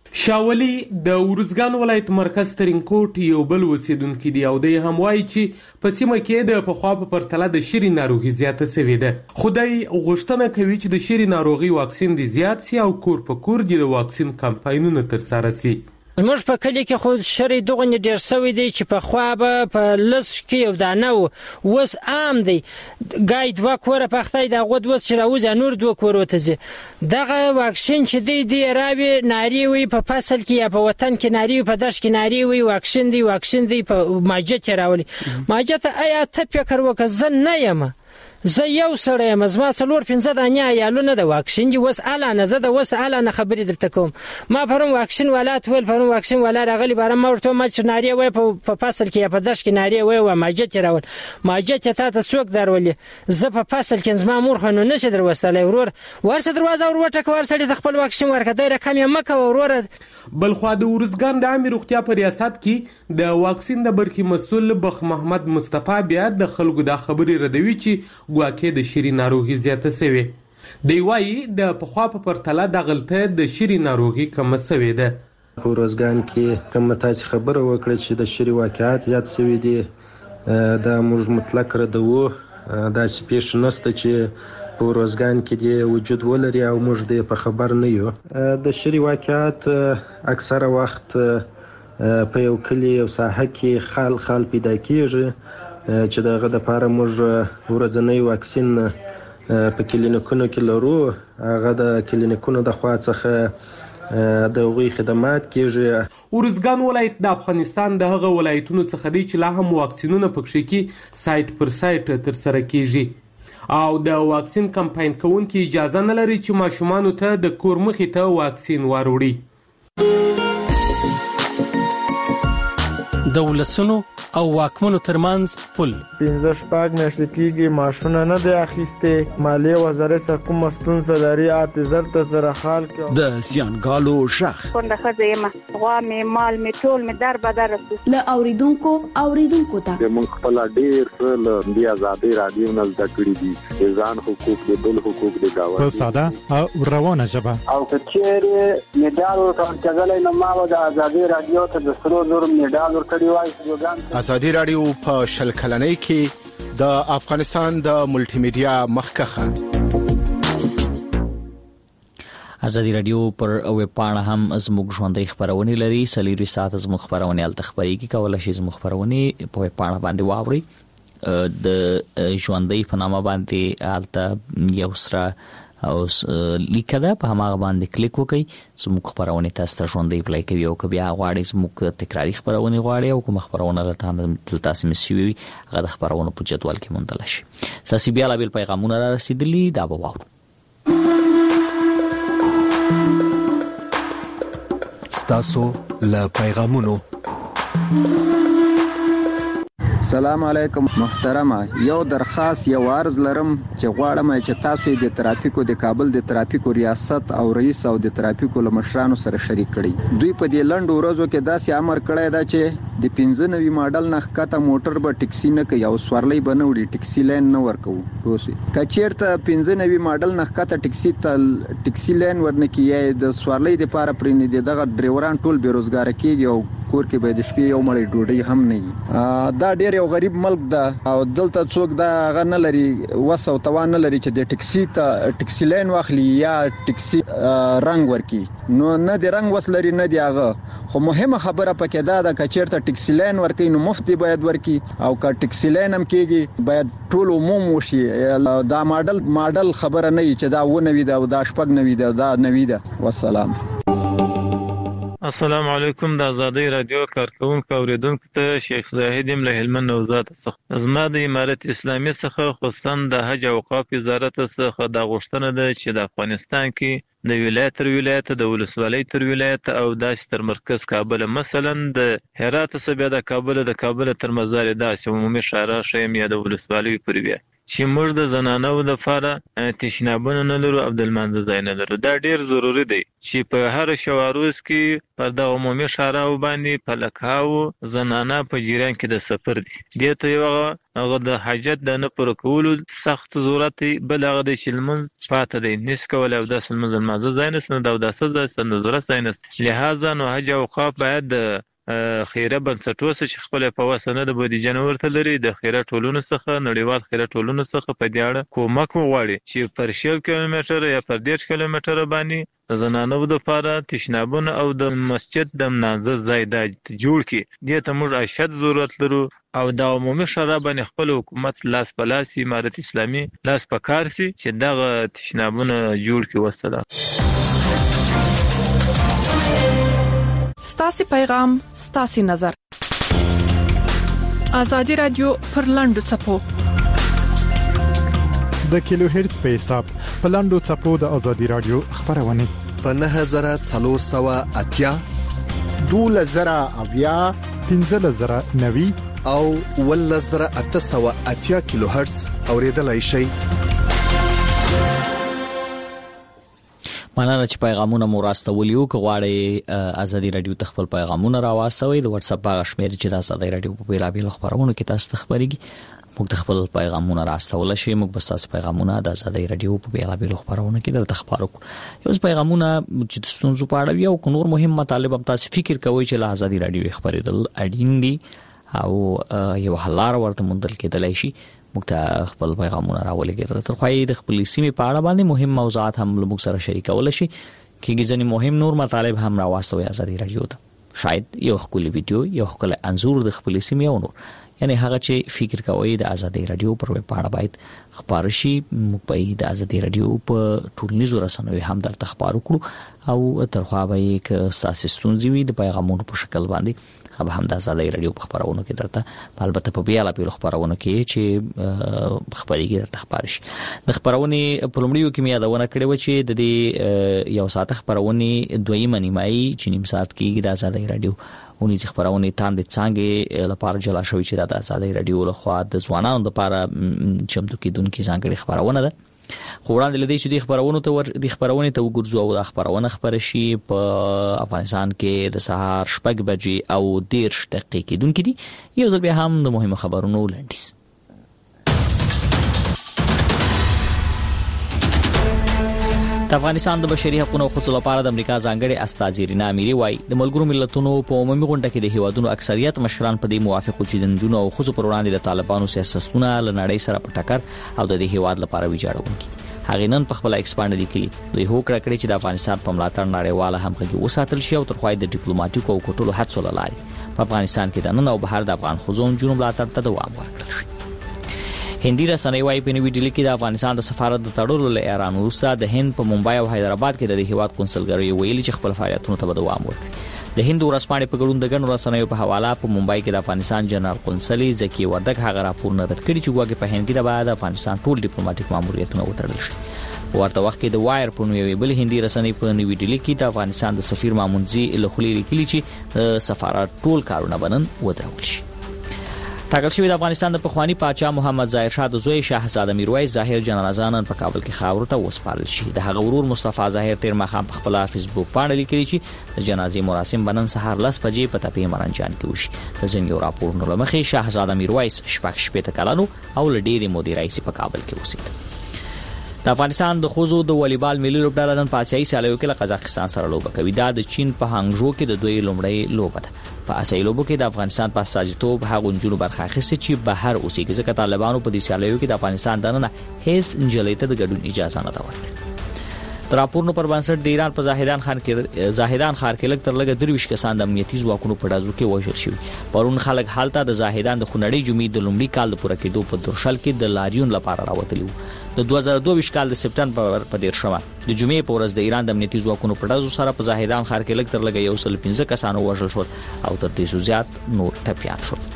شاولی د ورزګان ولایت مرکز ترینکوټ یو بل اوسیدونکی دی او دی هم وایي چې په سیمه کې د پخوا په پرتله د شری ناروغي زیاته شوې ده. خدای غوښتنه کوي چې د شری ناروغي واکسین دی زیات سي او کور په کور د واکسین کمپاینونه ترسره سي. زموږ په کلی کې خو شری دغه ډیر سوي دی چې په خوا به په لس کې یو دانه وس عام دی ګای دوه کوره پختای د غود وس چې راوځي نور دوه کوره ته دغه واکسین چې دی دی راوي ناری وي په فصل کې یا په وطن کې ناری په داش کې ناری وي واکسین دی واکسین دی په ماجت راولي ماجت آیا ته فکر وکړه زه نه یم زه یو سړی یم زما څلور پنځه دانې عیالونه د واکسین دي اوس اعلانه زه د اوس اعلانه خبرې درته کوم. ما پرون واکسین والا ټول پرون واکسین والا راغلی باره ما ورته ما چې نارې وای په فصل کې یا په دش کې نارې وای و ماجت یې راول ماجت یې تا ته څوک درولې زه په فصل کې زما مور خو نو نشي دروستلی ورور ورسه دروازه ور وټکه ور سړي د خپل واکسین ورکړه دی رقم یې مه کوه وروره. بلخوا د ورزګان د عامې روغتیا په ریاست کې د واکسین د برخې مسؤل بخ محمد مصطفی بیا د خلکو دا خبرې ردوي چې ګواکې د شری ناروغي زیاته شوې. دی وایي د پخوا په پرتله د غلطه د شری ناروغي کمه شوې ده. په ورزګان کې کوم تاسو خبره وکړه چې د شری واقعات زیات شوي دي دا موږ مطلق ردوو. دا سپیش نسته چې په ورزګان کې د وجود ولري او موږ د په خبر نه یو. د شری واقعات اکثره وخت په یو کلی او ساحه کې خال خال پیدا کیږي چې دغه د لپاره موږ ورځنی واکسین په کلینیکونو کې لرو. هغه د کلینیکونو د خوا څخه د هغوی خدمات کیږي. ارزګان ولایت د افغانستان د هغه ولایتونو څخه دی چې لا هم واکسینونه پکې کې سایت پر سایت تر سره کیږي او د واکسین کمپاین کوونکي اجازه نه لري چې ماشومان ته د کور مخې ته واکسین وروړي. د ولسونو او واکمنو ترمنځ پل پنځه شپږ میاشتې کېږي ماشونه نه دی اخیستې. مالیې وزارت څخه کومه ستونزه لري اته زر ته زره خال کې د زیانګالو شخ کونډه ښځه یم، غوا مې مال مې ټول مې در بدر رسو له اوریدونکو اوریدونکو ته موږ خپل ډیر څه له دې ازادي رادیو نه زده کړی دي، ځان حقوق دي بل حقوق دي دا په ساده او روانه ژبه او کچېره میډال ورکړل نو ما د ازادي رادیو ته د سرو زر میډال ورکړی وای. ازادي رادیو په شل کلنۍ کې د افغانستان د ملټي میډیا مخکخه. ازادي رادیو پر ویب پاڼه هم زموږ ژوندۍ خبرونه لري. سلیری ساعت زموږ خبرونه ال تخبريږي کولای شي زموږ خبرونه په ویب پاڼه باندې واوري. د ژوندۍ په نامه باندې الته یو سره او لیکه په هغه باندې کلیک وکړئ. زموږ خبرونه تاسو ته ژوندۍ پلی کوي او که بیا غواړئ زموږ تکراری خبرونه غواړئ او کوم خبرونه لته تاسو مسوي هغه د خبرونه په جدول کې موندل شي. تاسو بیا لا بیل پیغامونه را رسیدلی دا به واورو. ستاسو له پیغامونو. سلام علیکم محترمه، یو درخواست یو عرض لرم چې غواړم چې تاسو د ترافیکو د کابل د ترافیکو ریاست او رئیس او د ترافیکو لمشرانو سره شریک کړي. دوی په دې لنډ ورځو کې داسې امر کړی دا چې د پنځه نوي ماډل نه ښکته موټر به ټکسي نه کوي او سورلۍ به نه وړي، ټکسي لین نه ورکوو. که چیرته پنځه نوي ماډل نه ښکته ټکسي ته ټکسي لین ورنه کیږي د سورلۍ دپاره پرې نه دي دغه ډریوران ټول بېروزګاره کېږي او کور کې به د شپې یو مړۍ ډوډۍ هم نه وي. دا ډېر یو غریب ملک ده او دلته څوک دا هغه نه لري وس او توان نه لري چې د ټکسي ته ټکسي لین واخلي یا ټکسي رنګ ورکي. نو نه د رنګ وس لري نه دی هغه. خو مهمه خبره پکې دا ده که چیرته ټکسي لین ورکي نو مفت باید ورکي او که ټکسي لین هم کېږي باید ټول عموم وشي. دا ماډل ماډل خبره نه وي چې دا و نوي ده او دا شپږ نوي ده دا نوي ده. والسلام. السلام علیکم. د ازادي رادیو کارکونکو اوریدونکو ته شیخ زاهد یم له هلمند نوزاد څخه. زما د امارت اسلامي څخه خصوصا د حج او اوقاف وزارت څخه د غوښتنه ده چې د افغانستان کې د ولایت تر ولایت د ولسوالۍ تر ولایت او داسې تر مرکز کابل مثلا د هرات څخه بیا د کابل د کابل تر مزار داسې عمومي شهر شیم یا د ولسوالۍ پورې بیا چې موږ د زنانو د لپاره تشنابونه نه لرو او د لمانځه ځای نه لرو. دا ډیر ضروری دی چې په هر شواروز کې پر د عمومي شهراو باندې په لکاو زنانه په جریان کې د سفر دي. دې ته یو هغه د حاجت د نه پر کولو سخت ضرورت بل هغه د شلمنځ پاتې دی نس کول او د سلمنځ لمانځه ځای نه د داسه د سندزره ځای نه. لہذا نو حج او اوقاف باید د خیره بنسټوس چې خپل په وسنه د بودیجه ورته لري د خیره ټولونو څخه نړیوال خیره ټولونو څخه په دې اړه کومک وغواړي چې پر شل کیلومتر یا پر ډېر کیلومتر باندې د زنانو د لپاره تشنابونه او د مسجد د منځ ځای د جوړ کی. دې ته موږ اشد ضرورت لرو او د عمومي شورا باندې خپل حکومت لاس په لاس امارت اسلامي لاس په کار سي چې دغه تشنابونه جوړ کی. والسلام. ستاسو پیغام ستاسو نظر. ازادي رادیو پر لاندو چپو د کیلو هرتز په حساب په لاندو چپو د ازادي رادیو خبرونه په نه زره څلور سوه اتیا دوه زره اویا پنځه زره نوي او ول زره اته سوه اتیا کیلو هرتز اوریدلای شي. مننه چې پیغامونه مو راستولیو. که غواړئ ازادي رادیو ته خپل پیغامونه راواستوئ د واتس اپ هغه شمېر چې د ازادي رادیو په بیلابیلو خبرونو کې تاسو ته خبرېږي موږ ته خپل پیغامونه راستول شي. موږ به تاسو پیغامونه د ازادي رادیو په بیلابیلو خبرونو کې درته خبرو کوو. یو پیغامونه چې د ستونزو په اړه یو نور مهم مطالب هم تاسو فکر کوئ چې له ازادي رادیو خبرېدل اړین دي او یو حل لار ورته موندل کېدلای شي. موږ ته خپل پیغامونه راولېږئ. تر خو د خپل سیمې په اړه باندې مهم موضوعات هم موږ سره شریکول شي کېږي. ځینې مهم نور مطالب هم راواستوي ازادي رادیو ته. شاید یو خپل ویډیو یو خپل انزور د خپل سیمې او نور یعنی هغه چې فکر کوي د ازادي رادیو پر ویب پاڼه باید خبر شي موږ په د ازادي رادیو په ټولنیزو رسنیو هم درته خبرو کړو او ترخوا به ک ساسستونځي وي د پیغامونو په شکل باندې هغه هم د ازادي رادیو په خبرونو کې درته البته په بیاله په خبرونو کې چې خبريږي درته خبر شي د خبرونې په لومړیو کې مې یادونه کړې و چې د دې یو ساعت خبرونې دویمه نیمایي چې نیم ساعت کې د ازادي رادیو اونې خبرونه تاند څنګه لپاره جلا شوی چې د ازادي رادیو له خوا د ځوانانو لپاره چمتو کېدونکو ځانګړي خبرونه ده خو وړاندې لدی چې د خبرونو ته ور د خبرونه ته وګورځو او د خبرونه خبر شي په افغانستان کې د سهار شپږ بجې او دیرش دقیقې کېدونکې دي یو ځل بیا هم د مهمه خبرونو لنډیز. د افغانستان د بشري حقوقو خصوصي لپاره د امریکا ځانګړي استاذ رینا اميري وايي د ملګرو ملتونو په عمومي غونډه کې د هیوادونو اکثریت مشران په دې موافقو چې د نجونو او ښځو پر وړاندې د طالبانو سیاستونه له نړۍ سره په ټکر او د دې هیواد لپاره ویجاړونکي هغه نن په خپل ایکسپاند لیکلي دوی هوکړه کړې چې د افغانستان په ملاتړ نړیواله همغږي وساتل شي او تر خوای د ډیپلوماټیکو او کټولو هڅو لاري په افغانستان کې د نن او بهر د افغان ښځو نجونو ملاتړ ته دوام ورکړل شي. هندي رسنۍ وايي په نوې ډیلي کې د افغانستان د سفارت د تړلو له ایران وروسته د هند په ممبای او حیدرآباد کې د هیواد کنسلګری ویلي چې خپل فعالیتونو ته دوام ورکړي. د هند ورسپانې په ګډون د ګڼو رسنیو په حواله په ممبای کې د افغانستان جنرال قونسل زکی وردک هغه راپور نه رد کړی چې ګواګې په هند کې د بعد افغانستان ټول ډیپلوماټیک ماموریتونه وتړل شي. ورته وخت کې د وایر په نوې بل هندي رسنۍ په نوې ډیلي کې د افغانستان د سفیر مامونځي له خلی لیکلي چې سفارت ټول کارونه بنن ودرول شي. ټاکل شوی د افغانستان د پخوانی پاچا محمد ظاهر شاه د زوی شاهزاده میرویس ظاهر جنازه نن په کابل کې خاور ته وسپارل شي. د هغه ورور مصطفی ظاهر تیر مخام په خپل فیسبوک باندې لیکلی چې د جنازې مراسم بنن سهار لس بجې په تپې مرنجان کې وشي. د ځینې راپورونو لمخې شاهزاده میرویس شپږ شپېته کلنو او لډيري مودي رئیس په کابل کې اوسېد. د افغانستان د خوزو د والیبال ملي لوبډله نن په آسیایي سیالیو کې له قزاقستان سره لوبه کوي. دا د چین په هانګژو کې د دوی لومړی لوبه ده. په آسیایي لوبو کې د افغانستان په استازیتوب هغه نجونو برخه اخیستې چې بهر اوسېږي ځکه طالبانو په دې سیالیو کې د افغانستان دننه هیڅ نجلۍ ته د ګډون اجازه نه ورکړه. د راپورونو پر بنسټ د ایران په زاهدان خان کې زاهدان ښار کې لږ تر لږه درویش کسان د امنیتي ځواکونو په ډازو کې وژل شوي. پرون خلک حالت د زاهدان د خونړۍ جمعې د لومړي کال د پوره کېدو په درشل کې د لاریون لپاره راوتلی وو. د دوه زره دوه کال د سپټمبر په دیرشمه د جمعې په ورځ د ایران د امنیتي ځواکونو په ډازو سره په زاهدان ښار کې لږ تر لږه یو سل پنځه کسان وژل شول او تر دې زیات نور ټپیان شول.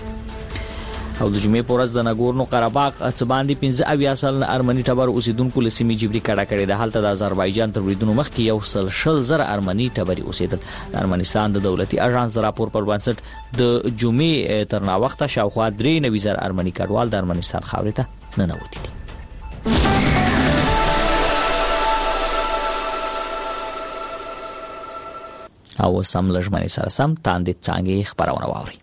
او د جمعې په ورځ د ناګورنو قرهباغ څه باندې پنځه اویا سل ارمني ټبر اوسیدونکو له سیمې جبري کډه کړې ده. هلته د آذربایجان تر وریدونو مخکې یو سل شل زره ارمني ټبري اوسیدل. د ارمنستان د دولتي اژانس د راپور پر بنسټ د جمعې تر نا وخته شاوخوا درې نوي زره ارمني کډوال د ارمنستان خاورې ته ننوتي دي. او سم لجمنی سره سم تاندې څنګه خبرونه واوري.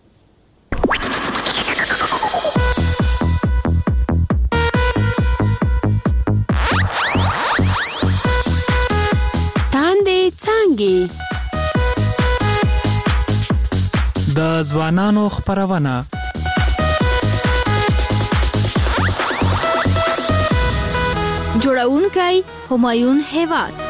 تاندې څنګه د ځوانانو خبرونه جوړونکي همایون هیواد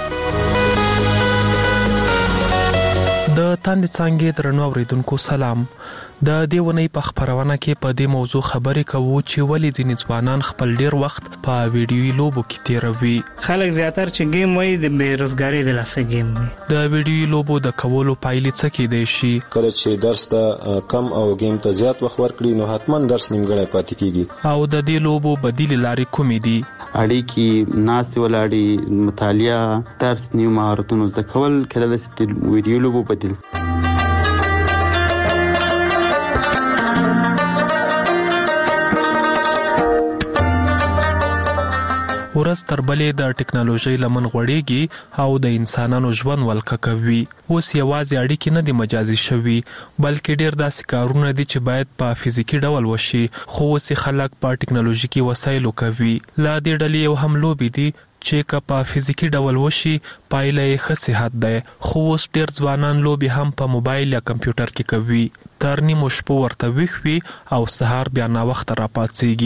د تاندې څنګه درنو اوریدونکو سلام. د دیونی په خبرونه کې په دې موضوع خبرې کوو چې ولې ځینې ځوانان خپل ډیر وخت په ویډیوي لوبو کې تیروي. خلک زیاتره چې گیم وایي د بیروزګاری د لاسه گیم وایي. د ویډیوي لوبو د کولو پایلې څه کېدای شي؟ کله چې درس ته کم او گیم ته زیات وخت ورکړي نو حتما درس نیمګړی پاتې کیږي. او د دې لوبو بدیل لارې کومې دي؟ اړیکې ناستې ولاړې مطالعه درس نیو مهارتونو زده کول کله د ویډیو لوبو بدیل. ورځ تر بلې د ټکنالوژي لمن غوړېږي او د انسانانو ژوند ولکه کوي. اوس یوازې اړیکې نه دي مجازي شوي بلکې ډېر داسې کارونه دي چې باید په فزیکي ډول وشي خو اوس خلک په ټکنالوژیکي وسایلو کوي. لا دې ډلې یو هم لوبې دي چې که په فزیکي ډول وشي پایله یې ښه صحت دی. خو اوس ډېر ځوانان لوبې هم په موبایل یا کمپیوټر کې کوي. تر نیمو شپو ورته ویښ وي او سهار بیا ناوخته راپاڅېږي.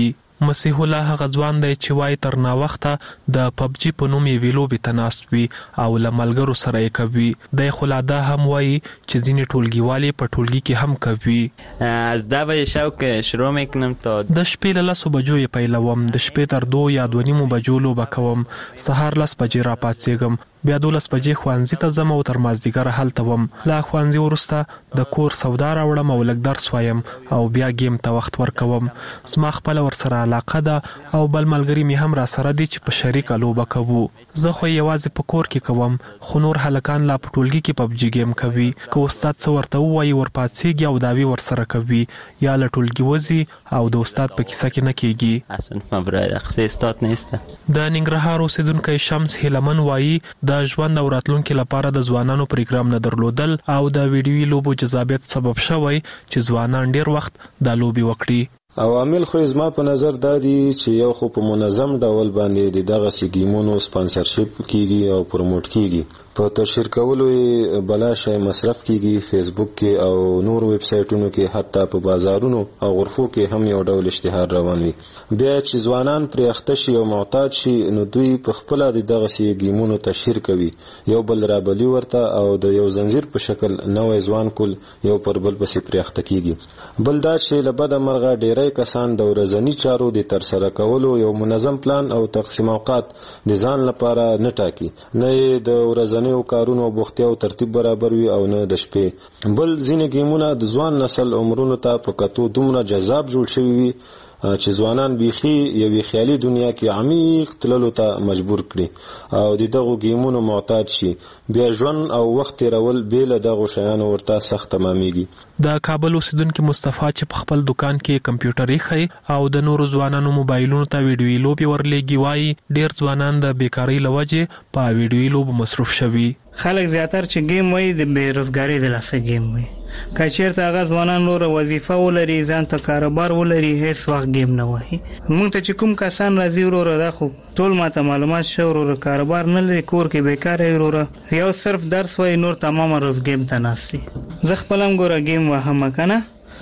مسیح الله غزوان دی چې وای تر نا وخته د پبجی په نوم یې ویلوبې تناسوي او لملګرو سره یې کوي. د خلادا هم وای چې ځینې ټولګیوالي په ټولګي کې هم کوي. از ده بجې شب شروع میکنم تا د شپې له لسو بجو یې پیلوم، د شپې تر دو یا دوه نیمو بجو لوبه کوم، سهار لس بجې را پاڅېږم، بیا دولس بجې ښوونځي ته ځم او تر مازدیګره هلته وم. له ښوونځي وروسته د کور سودا راوړم او لږ درس وایم او بیا ګیم ته وخت ورکوم. زما خپله ورسره علاقه ده او بل ملګري مې هم را سره دي چې په شریکه لوبه کوو. زه خو یوازې په کور کې کوم، خو نور هلکان لا په ټولګي کې پبجي ګیم کوي. که استاد څه ورته ووایي ورپاڅېږي او دعوې ورسره کوي، یا له ټولګي وځي او د استاد په کیسه کې نه کېږي. اصلا مبرای قصه استاد نیسته. د ننګرهار اوسیدونکی شمس هیلمن وایي د ژوند او راتلونکي لپاره د ځوانانو پروګرام نه درلودل او د ویډیوي لوبو جذابیت سبب شوی چې ځوانان ډیر وخت د لوبي وکړي. عوامل خو زما په نظر دا دي چې یو خو په منظم ډول باندې د دغه سیګیمونو سپانسرشپ کیږي او پروموټ کیږي، په تشهیر کولو یې بلا شی مصرف کیږي، فیسبوک کې او نور ویب سایټونو کې، حتی په بازارونو او غرفو کې هم یو ډول اشتهار روان وي. بیا چې ځوانان پرې اخته شي او معتاد شي نو دوی په خپل د دغه سیګیمونو تشهیر کوي، یو بل رابلی ورته او د یو زنجیر په شکل نوې ځوان کول یو پر بل پسې پرې اخته کیږي. بل دا چې له بده مرغه ډیرای کسان د ورځني چارو د ترسره کولو یو منظم پلان او تقسیم اوقات د ځان لپاره نه ټاکي، نه د ورځني او کارونو بوختیا او ترتیب برابر وي او نه د شپې. بل ځینې ګیمونه د ځوان نسل عمرونو ته په کتو دومره جذاب جوړ شوي وي چې ځوانان بیخي یوې خیالي دنیا کې عمیق تللو ته مجبور کړي او د دغو ګیمونو معتاد شي. بیا ژوند او وخت تیرول بې له دغو شیانو ورته سخت تمامیږي. د کابل اوسیدونکي مصطفی چې په خپل دکان کې کمپیوټر ایښی او د نورو ځوانانو موبایلونو ته ویډیوي لوبې ورلېږي وایي ډیر ځوانان د بیکارۍ له وجې په ویډیوي لوبو مصروف شوي. خلک زیاتر چې گیم وایي د بیروزګارۍ د لاسه گیم وایي. که چیرته هغه ځوانان نور وظیفه ولري، ځان ته کاروبار ولري، هیڅ وخت گیم نه وایي. موږ ته چې کوم کسان راځي وروره دا خو ټول ماته معلومات شو وروره کاروبار نه لري، کور کې بیکاره وروره، یو صرف درس وایي، نور تمام روز گیم ته ناست وي. زه خپل هم ګوره گیم وهم کنه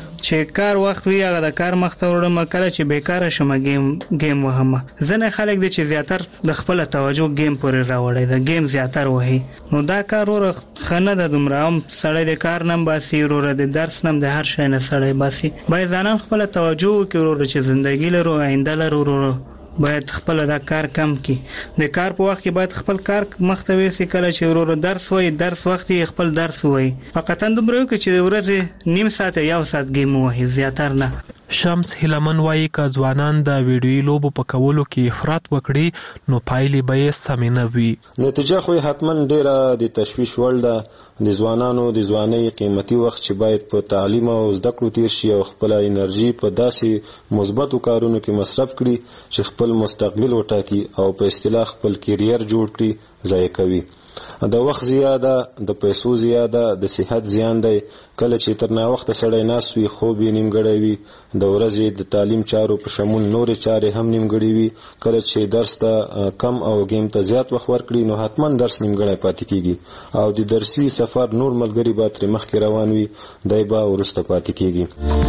چې کار وخت وي هغه د کار مخ ته وړم، کله چې بیکاره شم گیم گیم وهم. ځنه خلک د چې زیاتر د خپل توجه گیم پورې راوړي، د گیم زیاتر وهي، نو دا کار ور خنه د دومره هم سړی د کار نم باسي وروره، د درس نم د هر شي نه سړی باسي. باید ځانان خپل توجه وکړي وروره چې ژوندۍ لرو، آینده لرو وروره، باید خپل دا کار کم کی. د کار په وخت کې باید خپل کار مخته وېسي، کله چې ورور درس وای درس وخت یې خپل درس وای، فقط اندومره کې چې د ورځې نیم ساعت یا ساعت گیم وای، زیاتر نه. شمس هیلمن وایي که ځوانان د ویډیوي لوبو په کولو کې افراط وکړي نو پایلې به یې سمې نه وي. نتیجه خو حتما ډیره د تشویش وړ ده. د ځوانانو د ځوانۍ قیمتي وخت چې باید په تعلیم او زده کړو تیر شي او خپل انرژي په داسې مثبتو کارونو کې مصرف کړي چې خپل مستقبل وټاکي او په اصطلاح خپل کیریر جوړ کړي، ضایع کوي. د وخت زیاده، د پیسو زیاده، د صحت زیان دی. کله چې تر نا وخت سړی ناست وي، خوب یې نیمګړی وي، د ورځې د تعلیم چارو په شمول نورې چارې هم نیمګړې وي. کله چې درس ته کم او گیم ته زیات وخت ورکړي نو حتما درس نیمګړی پاتې کیږي او د درسي سفر نور ملګري به ترې مخکې روان وي، دی به وروسته پاتې کیږي.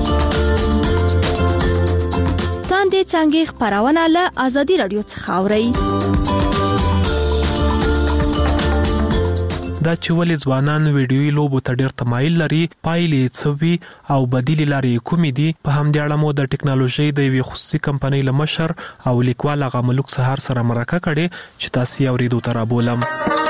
تاندې څنګه خبرونه له ازادي رادیو څخه اوري. دا چې ولې ځوانان ویډیوي لوبو ته ډېر تمایل لري، پایلې څه وي او بدیلې لارې کومې دي، په همدې اړه مو د ټکنالوژۍ د یوې خصوصي کمپنۍ له مشر او لیکوال هغه ملوک سهار سره مرکه کړې چې تاسو یې اورېدو ته رابولم.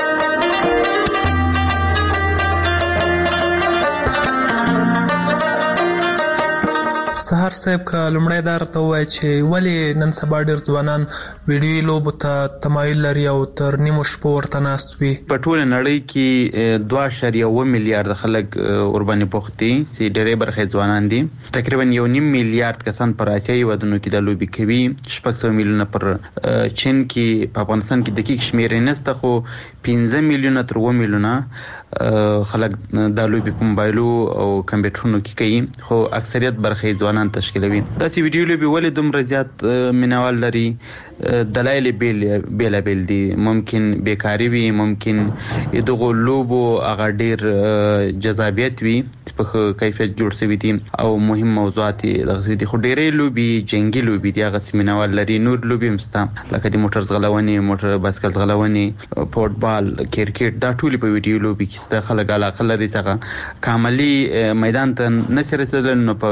سهار صاحب که لومړی دا راته ووایي چې ولې نن سبا ډېر ځوانان ویډیوي لوبو ته تمایل لري او تر نیمو شپو ورته ناست وي. په ټوله نړۍ کې دوه اعشاریه اوه میلیارډ خلک ورباندې بوخت دي چې ډېرې برخې ځوانان دي. تقریبا یو نیم میلیارډ کسان پر اسیایي هېوادونو کې دا لوبې کوي، شپږ سوه میلیونه پر چین کې. په افغانستان کې دقیق شمېرې نشته خو پنځه میلیونه تر اووه میلیونه خلک دا لوبې په موبایلو او کمپیوټرونو کې کوي، خو اکثریت برخې ځوانان تشکیلوي. داسې ویډیو لوبې ولې دومره زیات مینوال لري؟ دلایل بیل بیل بیل دي. ممکن بیکاری وي، ممکن دغه لوبو هغه ډیر جذابیت وي په کیفیت جوړ شوی دي او مهم موضوعات دغه دي. خو ډیرې لوبي جنگي لوبي دي هغه سیمینوال لري. نور لوبي مستا لکه د موټر ځغلونې، موټر بایسکل ځغلونې، فوټبال، کرکټ، دا ټول په ویډیو لوبي کې ست خلک علاقه لري. څنګه کاملي میدان ته نشي رسیدل نو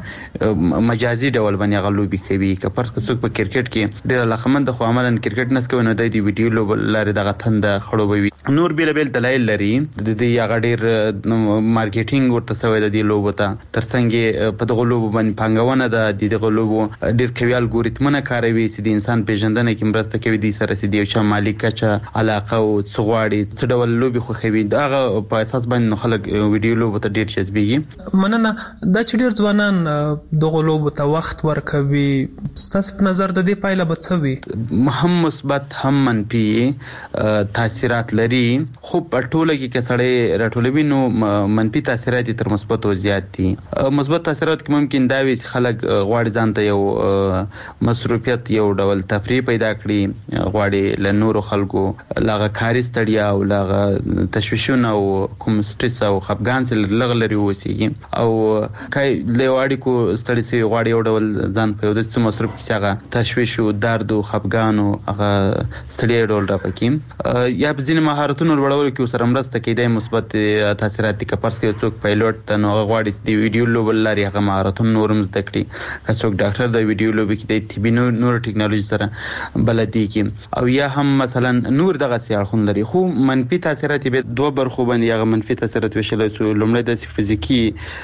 په مجازي ډول باندې غلوبي کوي. که پر څوک په کرکټ کې ډیر علاقمند خو عملاً کرکټ نس کوي نو د دې ویډیو لوب لري دغه تند خړوبوي. نور بیل بیل دلایل لري د دې هغه ډیر مارکیټینګ ورته سوی د دې لوب ته. ترڅنګ په دغه لوب باندې پنګونه د دغه لوب ډیر کوي الګوریتمونه کاروي چې د انسان پیژندنه کې مرسته کوي. د سره سي دی او مالک کچا علاقه او څغواړي څه ډول لوبي خو خوي دغه په اساس باندې خلک ویډیو لوب ته ډیر جذبيږي. مننه. دا چې ډیر ځوانان دغه لوب ته وخت ورکوي، ستاسو په نظر د دې پایله به څه وي؟ هم مثبت هم منفي تاثیرات لري. خو په ټوله کې کې سړی راټولوي نو منفي تاثیرات تر مثبت او زیات دي. مثبت تاثیرات کې ممکن دا وي چې خلک غواړي ځان ته یو مصروفیت، یو ډول تفریح پیدا کړي، غواړي له نورو خلکو لاغه کاري ستړیا او لاغه تشویشونه او کوم سټرس او خپګان سره لغلري وسیږي او کای له واړي کو ستړي سي غواړي یو ډول ځان په دې څه مصروف کیږي، تشویش او درد او خپګان او هغه ستړي ډول راپکې. یا په ځینې مهارتونو ورولو کې سره مرسته کوي. مثبت تاثیرات دي. کپرس کې څوک پایلوټ ته نو غواړي د ویډیو لوب لري هغه مهارتونه نورم زده کړي. که څوک ډاکټر د ویډیو لوب کې د طبي نور ټیکنالوژي سره بلدي کی او یا هم مثلا نور دغه سیاحون لري. خو منفي تاثیرات به دوه برخو باندې هغه منفي تاثیرات وشل سو. لومړی د فزیکی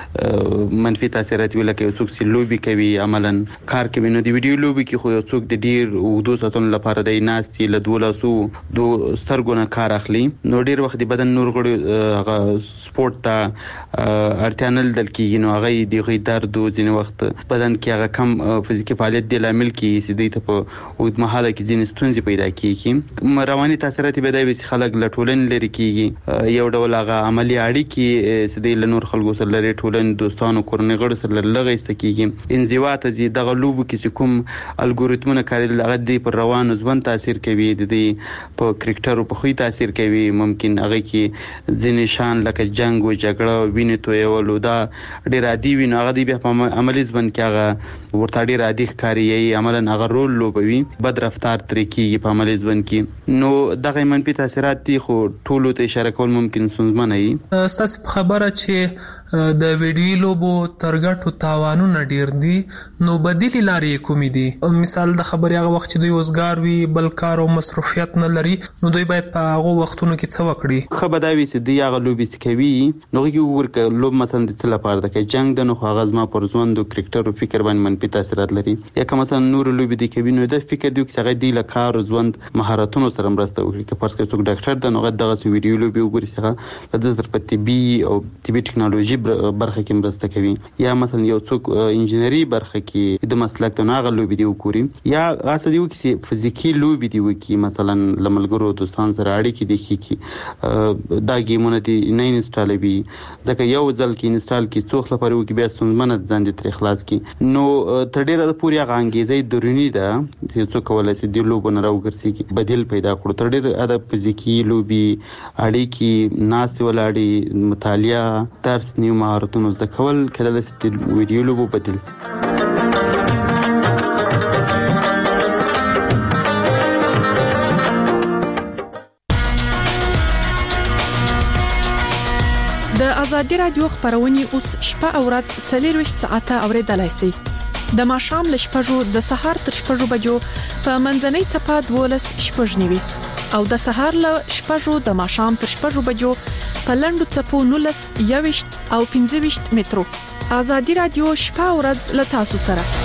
منفي تاثیرات ویل کې څوک سی لوبي کوي عملاً کار کوي نو د ویډیو لوبي کې خو څوک د ډیر وګدو ساتون لپاره د ناستي له دولسو دو سترګونه کار اخلي نو ډیر وخت د بدن نور غړي سپورت ته اړتیا نه دل کېږي نو هغه د غي درد او ځینې وخت بدن کې هغه کم فزیکی فعالیت د لامل کې سیدی ته په اوږد مهاله کې ځینې ستونزې پیدا کیږي. رواني تاثیرات به د خلک لټولن لري کیږي. یو ډول هغه عملی اړیکې سیدی له نور خلکو سره لري ټولن دوستانو کورنۍ غړي سره لږه استکیږي. انزوا ته زی دغه لوب کې کوم الګوریتمونه کارول هغه د پر روانو ځوان تاثیر کوي د دې په کرکټر په خوې تاثیر کوي. ممکن هغه کې ځینې شان لکه جنگ او جګړه ویني تو یو لودا ډیر عادي ویني هغه دی په عملی ځبن کې هغه ورته ډیر عادي ښکاری عملاً هغه رول لوبوي بد رفتار ترې کیږي په عملی ځبن کې نو دغه منفي تاثیرات دي خو ټولو ته اشاره کول ممکن ستونزمن وي. تاسو خبره چې د ویډیو لوبو ترګټو تاوانونه ډیر دي نو بدیل لارې کومې دي؟ مثال د خبرې هغه وخت چې دوی وزګار وي بل کار او مصروفیت نه لري نو دوی باید په هغه وختونو کې څه وکړي؟ خو بداوي چې دی هغه لوبي کوي نو کې ورکه لوب مثلا د څه لپاره د جنگ د نو هغه ما پر ځوند او کرکټر او فکر باندې منفي تاثیرات لري. یا کوم مثلا نور لوبي د کوي نو د فکر دی چې هغه دی له کار ځوند مهارتونو سره مرسته وکړي. که پرس کې څوک ډاکټر د نو دغه ویډیو لوبي وګوري څنګه د در په طبي او طبي ټیکنالوژي برخه کې مرسته کوي. یا مثلا یو څوک انجینری برخه کې د مسلک ته هغه لوبي دی وګوري یا اسه دی چې فزیکی لوبي دی وکي مثلا لملګرو دوستان سره اړیکې دي کی دا گیمونه دی نه انسټالوي ځکه یو ځل کې انسټال کی څوخ لپاره وکي بیا څومره ځان دي تر اخلاص کی نو تر ډیره د پوری غانګیزې درونی ده چې څوک ولې چې دی لوبونه راوګرځي کی بدیل پیدا کړو. تر ډیره د فزیکی لوبي اړیکې ناس ولاړی مطالعه درس نیو مهارتونو زده کول کله چې ویډیو لوبو بدیل د ازادي رادیو خبرونه اوس شپه او ورځ څلور ساعته اوریدلای شئ. د ماښام ل شپږو د سهار تر شپږو بجو په منځنۍ صفه دولس شپږ نیوي او د سهار ل شپږو د ماښام تر شپږو بجو په لندو صفو نولس یويشت او پنځه ویشت مترو. ازادي رادیو شپه او ورځ ل تاسو سره.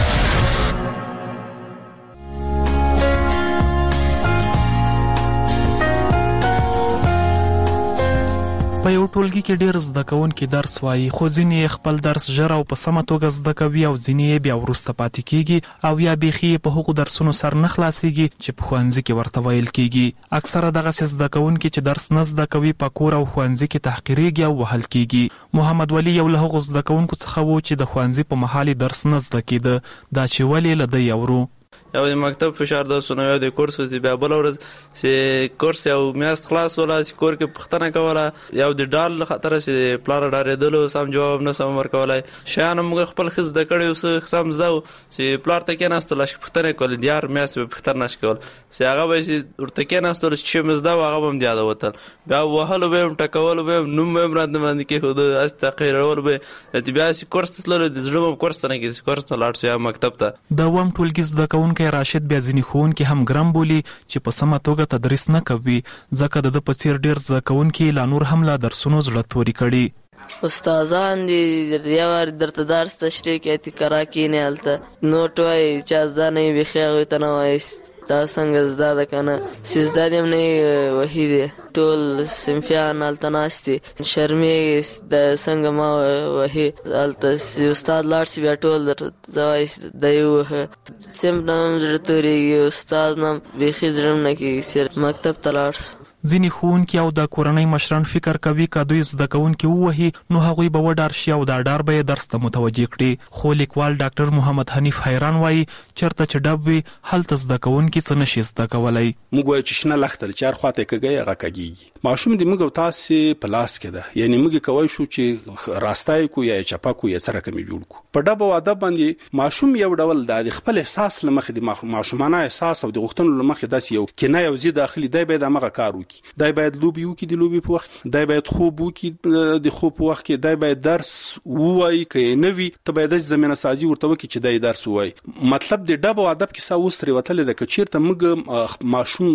په یو ټولګي کې ډیر زده کوونکي درس وایي خو ځینې خپل درس ژر او په سمه توګه زده کوي او ځینې بیا وروسته پاتې کیږي او یا بيخي په هغو درسونو سر نه خلاصيږي چې په ښوونځي کې ورته ویل کیږي. اکثره دغه زده کوونکي چې درس نه زده کوي په کور او ښوونځي کې تحقیریږي او وهل کیږي. محمد ولی یو له هغو زده کوونکو څخه و چې د ښوونځي په محل درس نه زده کیده دا چې ولی لدی اورو یو د مکتب فشار د سونه یو د کورس چې بیا بل ورځ چې کورس یو میاشت خلاص ولا چې کور کې پښتنه کوله یو د ډال خطر چې پلار ډارېدلو سم جواب نه سم ورکولای شان موږ خپل خز د کړیو څه سم زاو چې پلار ته کې ناستل شي پښتنه کول دیار میاشت په پښتنه نش کول چې هغه به چې ورته کې ناستل چې مزدا هغه هم دیاده وتل بیا وهلو به ټکول به نو مې مراد باندې کې خود است تقریر به ته بیا چې کورس تلل د زړه کورس نه کې کورس ته لاړ شو مکتب ته د وم ټولګي زده کوونکی راشد بیا ځینې ښوونکي هم ګرم بولي چې په سمه توګه تدریس نه کوي ځکه د په څیر ډیر زده کوونکي لا نور هم لا درسونو زړه توري کړي استادان دي یو درته درس تشریح کوي کرا کینه الته نوټ وای چې ځانې بخیغه ته نه وای دا څنګه زده ده کنه سیزده دیم نه وحیده ټول سمفیان التناستی شرمې د څنګه ما وحی الته استاد لاړ سی بیا ټول زوای د یو سم نام درتوري استاد نام بخی زرم نه کی سر مکتب تلاړ ځینې ښوونکي او د کورنۍ مشران فکر کوي که دوی زده کوونکي ووهي نو هغوی به وډار شي او دا ډار به یې درس ته متوجه کړي خو لیکوال ډاکټر محمد حنیف حیران وایي چېرته چې ډب وي هلته زده کوونکي څه نشي زده کولی موږ وایو چې شنه لښته چې هر خواته یې کږی هغه کږېږي ماشوم د موږ او تاسې په لاس کې ده یعنې موږ یې کوی شو چې راسته یې کړو یا یې چپه کړو یا څه رقم یې جوړ کړو په ډب او ادب باندې ماشوم یو ډول د خپل احساس له مخې د ماشومانه احساس او د غوښتنو له مخې داسې یو کینه یو ضد داخلي دی باید همغه کار وکړي دی باید لوبي وکړي د لوبي په وخت دی باید خوب وکړي د خوب په وخت کې دی باید درس ووایي که یې نه وي ته باید داسې زمینه سازي ورته وکړي چې دی درس ووایي مطلب د ډب او ادب کیسه اوس ترې وتلې ده که چېرته موږ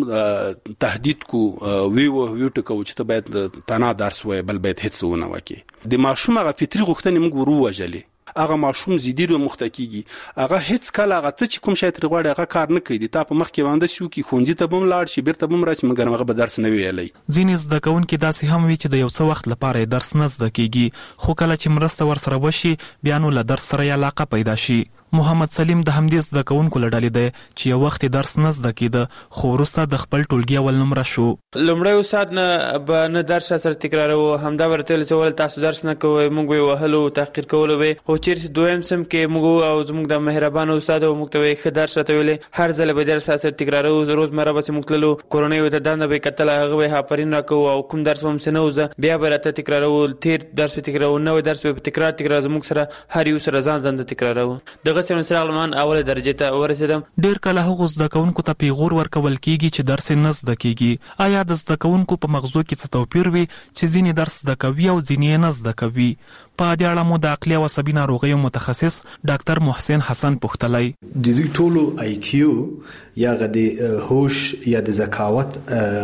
ماشوم تهدید کو ویو ویو ټکو چې ته باید تنها درس ووایي بل باید هېڅ ونه وکړي د ماشوم هغه فطري غوښتنې موږ ور ووژلې هغه ماشوم زیدي رو مخته کیږي هغه هیڅ کله هغه ته چې کوم شی تر غواړي هغه کار نه کوي د تا په مخ کې باندې شو کې خونځي ته بم لاړ شي بیرته بم راځي مګر هغه به درس نه ویلي ځینې زده کوونکي داسې هم وي چې د یو څه وخت لپاره درس نه زده کیږي خو کله چې مرسته ورسره وشي بیا نو له درس سره علاقه پیدا شي محمد سلیم د همدې زده کوونکو له ډلې دی چې یو وخت درس نه زده کېده خو وروسته د خپل ټولګي اول نمره شو لومړی استاد نه به نه درس سره تکراروه همدا ورته ویل چې ولې تاسو درس نه کوئ موږ یې وهلو تحقیر کولو به خو چېرته دویم سم کې موږ او زموږ د مهربانه استاد او موږ ته وایي ښه درس راته ویلې هر ځل به درس سره تکراروو روزمره به موږ تللو کورنۍ ورته دنده به یې کتله هغه به یې آفرین راکوو او کوم درس به هم څه نه وزده بیا به راته تکراروو تېر درس به تکراروو نوی درس به تکرار تکرار زموږ سره هر یو سره ځان ځان ته تکراروو دغسې نو سره اوله درجه ته ورسېدم ډېر کله هغو زده کوونکو ته پیغور ورکول کېږي چې درس نه زده کېږي آیا د زده کوونکو په مغزو کې څه توپیر وي چې ځینې درس زده کوي او ځینې یې نه زده کوي په دې اړه مو د عقلي او عصبي ناروغیو متخصص ډاکټر محسن حسن پوښتلی د دوی ټولو آی کیو یا د هوش یا د ذکاوت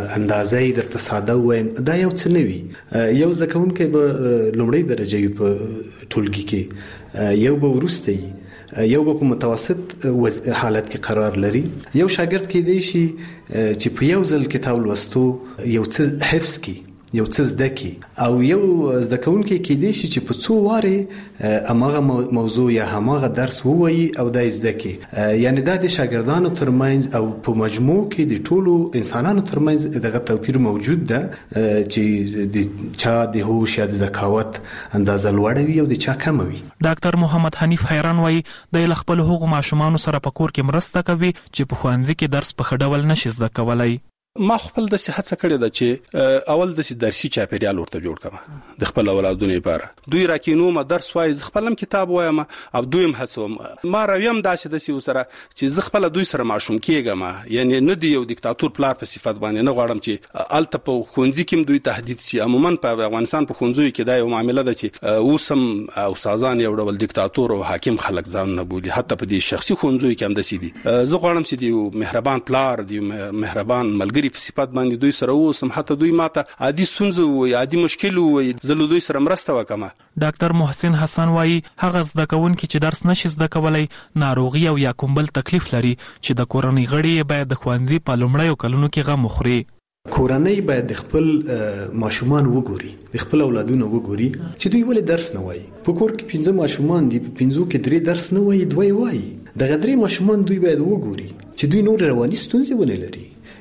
اندازې درته ساده وایم دا یو څه نه وي یو زده کوونکی به لومړۍ درجه وي په ټولګي کې یو به وروسته وي یو به په متوسط حالت کې قرار لري یو شاګرد کې دی شي چې په یو ځل کتاب لوستو یو څه حفظ کی یو څه زده کی او یو زده کوونکی کې دی شي چې په څو واره امغه موضوع یا همغه درس ووایي او دا زده کی یعنی دا د شاګردانو ترمنځ او په مجموع کې د ټولو انسانانو ترمنځ دغه توپیر موجود ده چې د چا د هوش یا د ذکاوت اندازه لوړه وي او د چا کم وي ډاکټر محمد حنیف حیران وایي د خپل هغو ماشومانو سره په کور کې مرسته کوي چې په ښوونځي کې درس په ښه ډول نشي زده کولی ما خپل د صحت څخه کړی دا چې اول د درسي چاپیریال ورته جوړ کړم د خپل اولادونو لپاره دوی راکینو ما درس وای ز خپلم کتاب وایم او دوی هم هڅوم ما راویم داسې د سی سره چې ز خپل دوی سره ماشوم کېږم یعنی نه دی یو دیکتاتور پلار په صفت باندې نه غواړم چې الته په خونځي کې دوی تهدید شي عموما په افغانستان په خونځو کې دا یو معاملې ده چې اوسم استادان یو ډول دیکتاتور او حاکم خلک ځان نه بولي حتی په دې شخصي خونځو کې هم د سي دي زه غواړم چې دی مهربان پلار دی مهربان ملګری په صفات باندې دوی سره اوسم حتی دوی ماته عادي ستونزه وي عادي مشکل وي زه دوی سره مرسته وکم ډاکټر محسن حسن وایي هغه زده کوونکي چې درس نشي زده کولی ناروغي او یا کوم بل تکلیف لري چې د کورنۍ غړي باید د ښوونځي په لومړیو کلونو کې غم وخوري کورنۍ باید د خپل ماشومان وګوري د خپل اولادونو وګوري چې دوی ولې درس نه وایي په کور کې پنځه ماشومان دي په پنځو کې درې درس نه وایي دوی وایي د غدري ماشومان دوی باید وګوري چې دوی نور رواني ستونزې ونه لري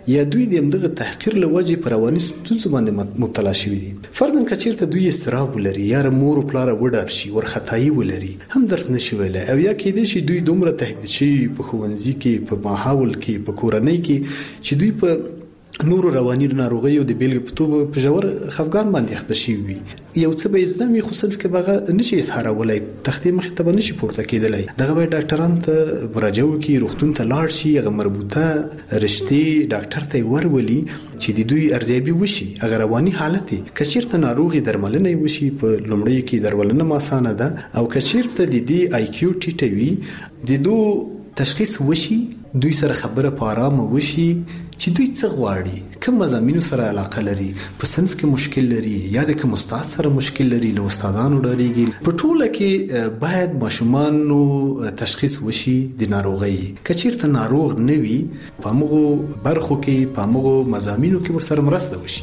یا دوی د همدغه تحقیر له وجې په رواني ستونزو باندې مبتلا شوي دي. فرضاً که چېرته دوی اضطراب ولري یا مور او پلاره وډار شي، ورختایي ولري، هم درس نشي ویلی، او یا کېدای شي دوی دومره تهدید شوي په ښوونځي کې، په ماحول کې، په کورنۍ کې چې دوی په نورو رواني ناروغیو د بیلګې په توګه په ژور خفګان باندې اخته شوي وي. یو څه به زده وي خو صنف کې به هغه نشي اظهارولی، تختې مخې ته به نشي پورته کېدلی. دغه باید ډاکټرانو ته مراجعه وکړي، روغتون ته لاړ شي، هغه مربوطه رشتې ډاکټر ته یې ورولي چې د دوی ارزیابي وشي، هغه رواني حالت یې. که چېرته ناروغ یې درملنه یې وشي، په لومړیو کې درملنه هم اسانه ده، او که چېرته د دې آی کیو ټیټه وي، د دو تشخیص وشي، دوی سره خبره په آرامه وشي چې دوی څه غواړي، کوم مضامینو سره علاقه لري، په صنف کې مشکل لري یا د کوم استاد سره مشکل لري، له استادانو ډاریږي. په ټوله کې باید ماشومانو تشخیص وشي د ناروغۍ. که چېرته ناروغ نه وي، په همغو برخو کې، په همغو مضامینو کې ورسره مرسته وشي.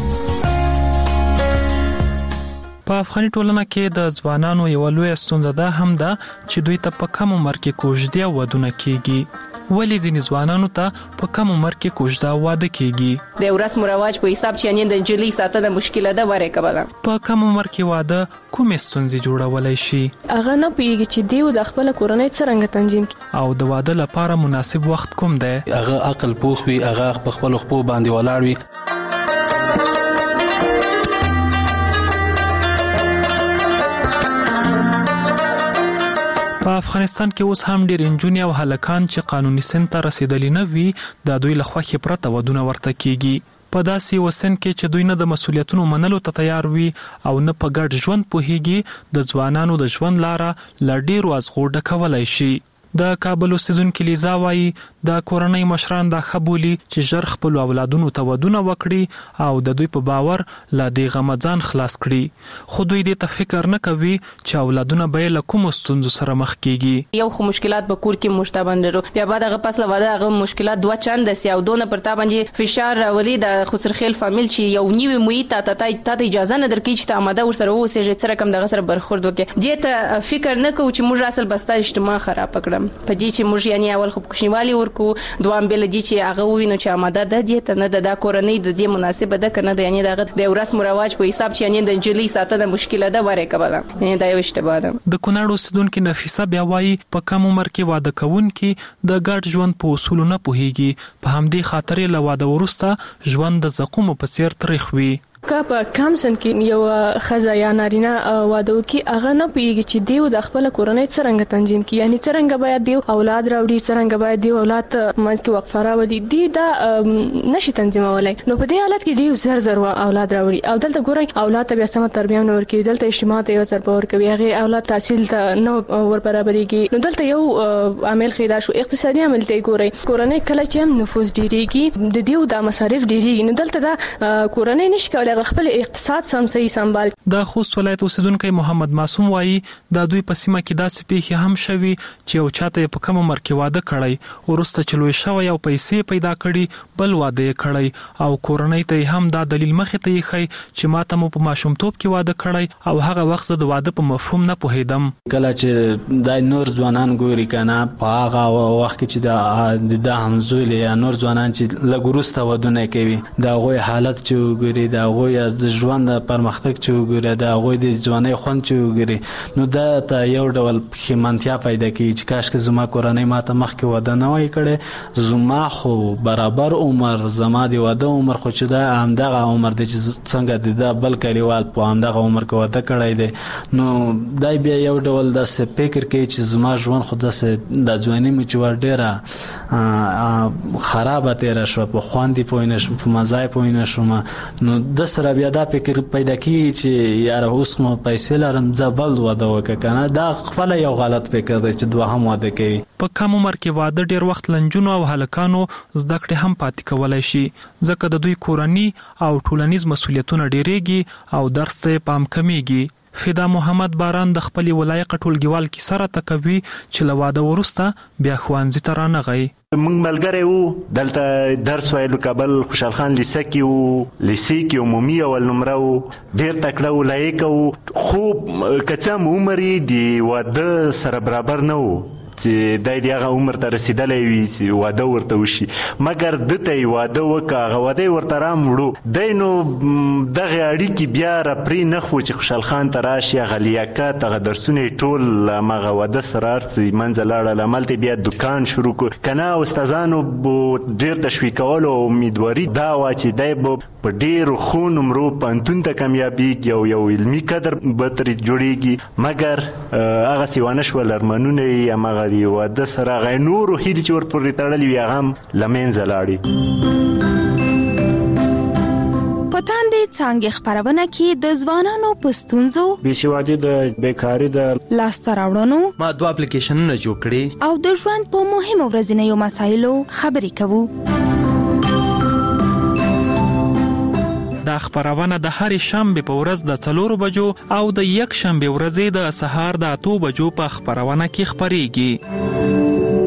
په افغاني ټولنه کې د ځوانانو یو لوی ستونزه ده هم ده چې دوی ته په کم عمر کې کوژدې او ودونه کیږي. ولی ځینې ځوانانو ته په کم عمر کې کوژده واده کیږي؟ د رسم او رواج په حساب چې یعنی د جلی ساتنه مشکله ده وره کبله. په کم عمر کې واده کومې ستونزې جوړولای شي؟ هغه نه پیږي چې دیو د خپل کورنۍ څنګه تنظیم کړي، او د واده لپاره مناسب وخت کوم دی؟ هغه عقل پوخ وي، هغه په خپل خپل باندې ولاړ وي. په افغانستان کې اوس هم ډېر نجونې او هلکان چې قانوني سن ته رسیدلي نه وي، د دوی له خوښې پرته ودونه ورته کیږي. په داسې وسن کې چې دوی نه د مسؤلیتونو منلو ته تیار وي او نه په ګډ ژوند پوهیږي، د ځوانانو د ژوند لاره له ډېرو ازغو ډکولی شي. د کابل اوسیدونکي لیزا وایي د کورنۍ مشران دا ښه بولي چې ژر خپل اولادونو ته ودونه وکړي او د دوی په باور له دې غمه ځان خلاص کړي. خو دوی دې ته فکر نه کوي چې اولادونه به له کومو ستونزو سره مخ کیږي. یو خو مشکلات به کور کې مشتبه لرو، بیا بعد هغه پس له واده هغه مشکلات دوه چنده سي او دونه پر تا باندې فشار راولي د خسرخیل فامیل چې یو نیوي محیط ته ته اجازه نه درکړي چې ته آماده ورسره اوسېږي، څه رقم دغه سره برخورد وکړي. دې ته فکر نه کوو چې موږ اصل بستا اجتماع خراب کړم په دې چې موږ یعنی اول خو کوشنیوالي ورکو، دوام بل دي چې هغه وینو چې آماده ده دي ته نه د کورنۍ د دې مناسبه ده کنه، د یعنی دغه د رسم او رواج په حساب چې یعنی د جلی ساتنه مشکله ده وره کبله، یعنی دا یو اشتباه ده. د کونړ اوسیدونکو نفیسه بیا وایي په کم عمر کې واده کوونکي د ګډ ژوند په اصول نه پوهیږي، په همدې خاطر له واده وروسته ژوند د زقوم په څیر تریخ وي. که په کم سن کې یو ښځه یا نارینه واده وکړي، هغه نه پوهیږي چې دیو د خپل کورنۍ څنګه تنظیم کړي، یعنی څنګه باید دیو اولاد راوړي، څنګه باید دیو اولاد منځ کې وقفه راوړي، دی دا نشي تنظیمولای. نو په دې حالت کې دیو زر زر اولاد راوړي او دلته ګورئ اولاد ته بیا سم تربیه نه ورکوي، دلته اجتماع ته یو ځل باور کوي، هغه اولاد تحصیل ته نه ور برابرېږي. نو دلته یو عامل خیدا شو، اقتصادي عامل ته ګورئ، کورنۍ کله چې نفوذ ډیریږي د دیو د مصارف ډیریږي، نو دلته دا کورنۍ نشي کولای خپل اقتصاد سم صحیح سنبال. د خوست ولایت اوسیدونکو محمد معصوم وایي د دوی په سیمه کې داسې پیښې هم شوي چې یو چاته په کم عمر کې واده کړی، ورسته چې لوی شوی او پیسې پیدا کړي بل واده یې کړی او کورنۍ ته هم دا دلیل مخې ته یې ښیي چې ماته مو په ماشومتوب کې واده کړی او هغه وخت زه د واده په مفهوم نه پوهېدم. کله چې د نور ځوانان ګوري کنه په هغه وخت کې چې د همزوی یا نور ځوانان چې لږ وروسته ودونه کوي، د هغوی حالت چې وګوري، د هغوی د ژوند پرمختګ چې وګوري، د هغوی د ځوانۍ خوند چې وګوري، نو دا ته یو ډول پښیمانتیا پیدا کوي چې کاشکې زما کورنۍ ماته مخکې واده نه وای کړی، زما خو برابر عمر، زما د واده عمر خو چې دا همدغه عمر دی چې څنګه د دا بل کلیوال په همدغه عمر کې واده کړی دی. نو دا بیا یو ډول داسې فکر کوي چې زما ژوند خو داسې د ځوانۍ مې چې ور ډېره خرابه تېره شوه، په خوند یې پوه نه شوم، په مزه یې پوه نه شوم. نو د سره بیا دا فکر پیدا کیږي چې یاره اوس مو پیسې لرم زه بل واده وکړم کنه، دا خپل یو غلط فکر دی چې دوهم واده کوي. په کم عمر کې واده ډیر وخت لنجونو او هلکانو زده کړې هم پاتې کولای شي، ځکه د دوی کورنی او ټولنیز مسؤلیتونه ډیریږي او درس ته پام کمیږي. فدا محمد باران د خپل ولایت ټولګیوال کې سره تکوي چې له واده وروسته بیا ښوونځي ته رانغی. موږ ملګری وو، دلته درس ویلو، کابل خوشحال خان لیسه کې وو، لیسه کې عمومي اول نمره وو، ډېر تکړه وو، لایق وو، خو که څه هم عمر یې د واده سره برابر نه وو، چې د دغه عمر ته رسیدلې وي چې واده ورته وشي مګر دته واده وکړه واده ورته رام وړو دینو دغه اړیکی بیا رپری نه خو چې خوشحال خان تراشي غلیاکات غ درسونه ټول مغه واده سرارسي منځلاړه لملته بیا دکان شروع کړ کنه استادانو ډیر تشویق کول او امیدواري دا وا چې دای په ډیر خون عمرو پانتون ته کامیابی یو یو علمي قدر به تر جوړیږي مګر هغه سیوانه شو لرمنونه یې هغه دی واده سره غ نور هیڅ چور پر تړلې وي هغه لمنځ لاړي پتان دې څنګه خبرونه کې د ځوانانو پستونزو بشوادي د بیکاری د لاسته راوړنو ما دوه اپلیکیشنونه جوړ کړي او د ژوند په مهمو ورځنیو مسایلو خبرې کوو دا خبرونه د هر شنبه په ورځ د څلورو بجو او د یک شنبه ورځې د سهار د اتو بجو په خبرونه کې خبريږي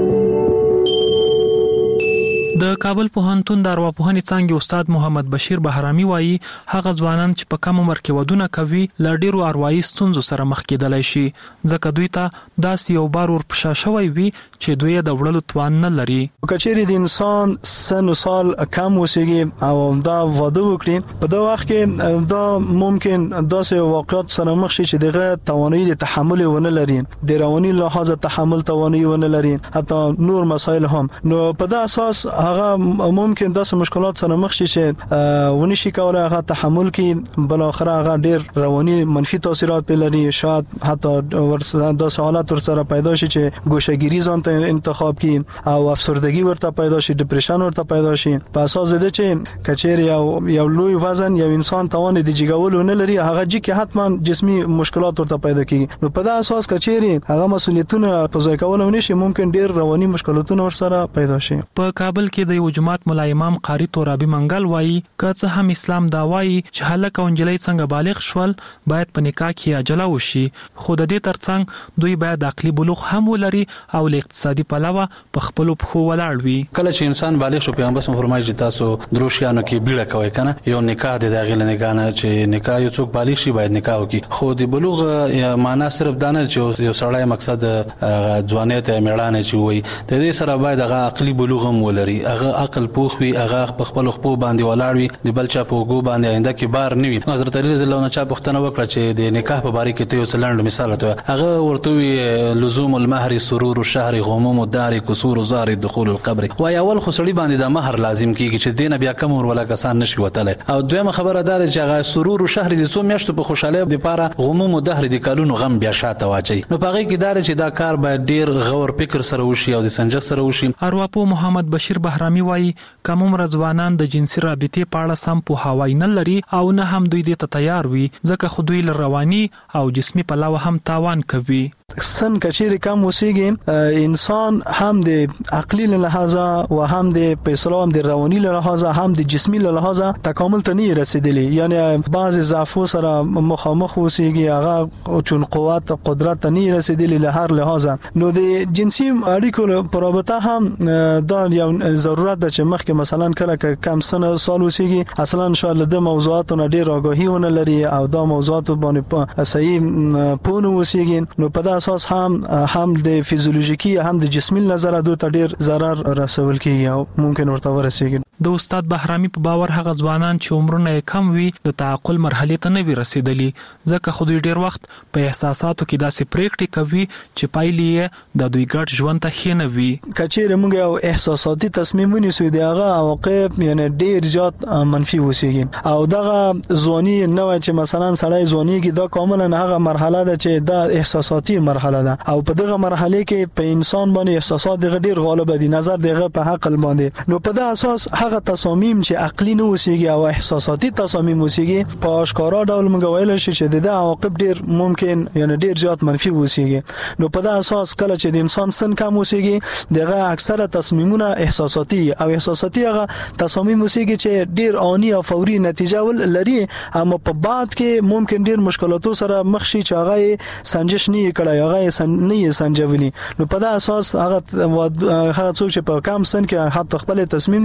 د کابل پوهنتون د ارواپوهنې څانګې استاد محمد بشیر بهرامي وایي هغه ځوانان چې په کم عمر کې ودونه کوي ل ډیرو اروایي ستونزو سره مخ کېدلای شي ځکه دوی ته داسې یو بار ور پښه شوی وي چې دوی د وړلو توان نه لري کچېری د انسان سن سال کم وسیږي او دا واده وکړي په دا وخت کې دا ممکن داسې واقعیت سره مخ شي چې دغه توانایي د تحمل ونه لري د رواني لحاظ تحمل توانایي ونه لري حتی نور مسایل هم نو په دا اساس هغه ممکن داسې مشکلات سره مخ شي چې ونی شي کولای هغه تحمل کې بل اخر هغه ډیر رواني منفي تاثیرات په لري شاید حتی ورسره د حالات ورسره پیدا شي چې ګوشهګیری ځان ته انتخاب کړي او افسردگی ورته پیدا شي ډیپریشن ورته پیدا شي په اساس د چې کچېر یو یو لوی وزن یو انسان توان د جګول نه لري هغه چې کې حتما جسمي مشکلات ورته پیدا کیږي نو په دا اساس کچېر هغه مسولیتونه په ځای کول نه شي ممکن ډیر رواني مشکلاتونه ورسره پیدا شي په کابل کې د یو جماعت مولا امام قاری تورابي منګل وایي که څه هم اسلام دا وایي چې هلک او نجلۍ څنګه بالغ شول باید په نکاح کې اجله وشي خو د دې ترڅنګ دوی باید عقلي بلوغ هم ولري او له اقتصادي پلوه په خپل پخو ولاړ وي کله چې انسان بالغ شو پیغمبر صلی الله علیه وسلم تاسو دروشیانو کې بیړه کوي کنه یو نکاح د داخله نکاح نه چې نکاح یو څوک بالغ شي باید نکاح وکړي خو د بلوغ معنا صرف دانه چې یو سړی مقصد ځوانیت میړانه چې وي د دې سره باید هغه عقلي بلوغ هم ولري هغه عقل پوخ وي هغه په خپل خپل باندې ولاړ وي د بل چا په وګو باندې آینده کې بار نه وي حضرت علی رضی الله عنه چا پښتنه وکړه چې د نکاح په باره کې ته یو څلند مثال ته هغه ورته وی لزوم المهر سرور الشهر غموم الدار كسور زار دخول القبر وای اول خو سړي باندې د مہر لازم کیږي چې دینه بیا کم ور ولا کسان نشي وتله او دویمه خبره ده چې هغه سرور الشهر د څو میاشتو په خوشاله د پاره غموم الدهر د کلونو غم بیا شاته واچي نو پغې کې دار چې دا کار باید ډیر غور فکر سره وشي او د سنجش سره وشي ارواپو محمد بشیر بهرامي وایي کوم عمر ځوانان د جنسي رابطې په اړه سم په هواي نه لري او نه هم دوی د تیار وي ځکه خو دوی رواني او جسمي پلوه هم تاوان کوي سن کچېری کم وسیږي انسان هم د عقلي له لحاظه او هم د پیسلو هم د رواني له لحاظه هم د جسمي له لحاظه تکامل ته نه رسیدلی یعنی بعض ضعفو سره مخامخ وسیږي هغه چون قوت قدرت ته نه رسیدلی له هر لحاظه نو د جنسي اړیکو په رابطه هم دا یو ضرورت ده چې مخکې مثلا کله کم سن سال وسیږي اصلا ان شاء الله د موضوعاتو ډیر آگاهیونه لري او دا موضوعات باندې صحیح پونه وسیږي نو په اساس هم هم د فزیولوژیکي هم د جسمي نظر دوه ته ډیر zarar رسول کیږي او ممکن ورته ورسیږي د استاد بهرامي په باور هغه ځوانان چې عمرونه کم وي د تعقل مرحله ته نه وي رسیدلی ځکه خو دوی ډیر وخت په احساساتو کې داسې پریکټي کوي چې پایلې د دوی ګډ ژوند ته خینه وي کچېره موږ یو احساساتي تصمیم ونیسو دی هغه عواقب یعنی ډیر زیات منفي وسیږي او دغه ځواني نه وای چې مثلا سړی ځواني کې دا کاملا هغه مرحله ده چې دا احساساتي مرحله ده او په دغه مرحله کې په انسان باندې احساسات دغه ډیر غالب دي نظر دغه په عقل باندې نو په دغه اساس هغه تصامیم چې عقلي نه وسیږي او احساساتي تصامیم وسیږي په اشکارا ډول موږ ویل شي چې د عواقب ډیر ممکن یعنی ډیر زیات منفي وسیږي نو په دغه اساس کله چې د انسان سن کم وسیږي دغه اکثره تصمیمونه احساساتي او احساساتي هغه تصامیم وسیږي چې ډیر آنی او فوري نتیجه ول لري اما په بعد کې ممکن ډیر مشکلاتو سره مخ شي چې هغه سنجش نه کړي هغه سن نه سنجولي نو په دغه اساس هغه هغه څوک چې په کم سن کې حتی خپل تصمیم نیسي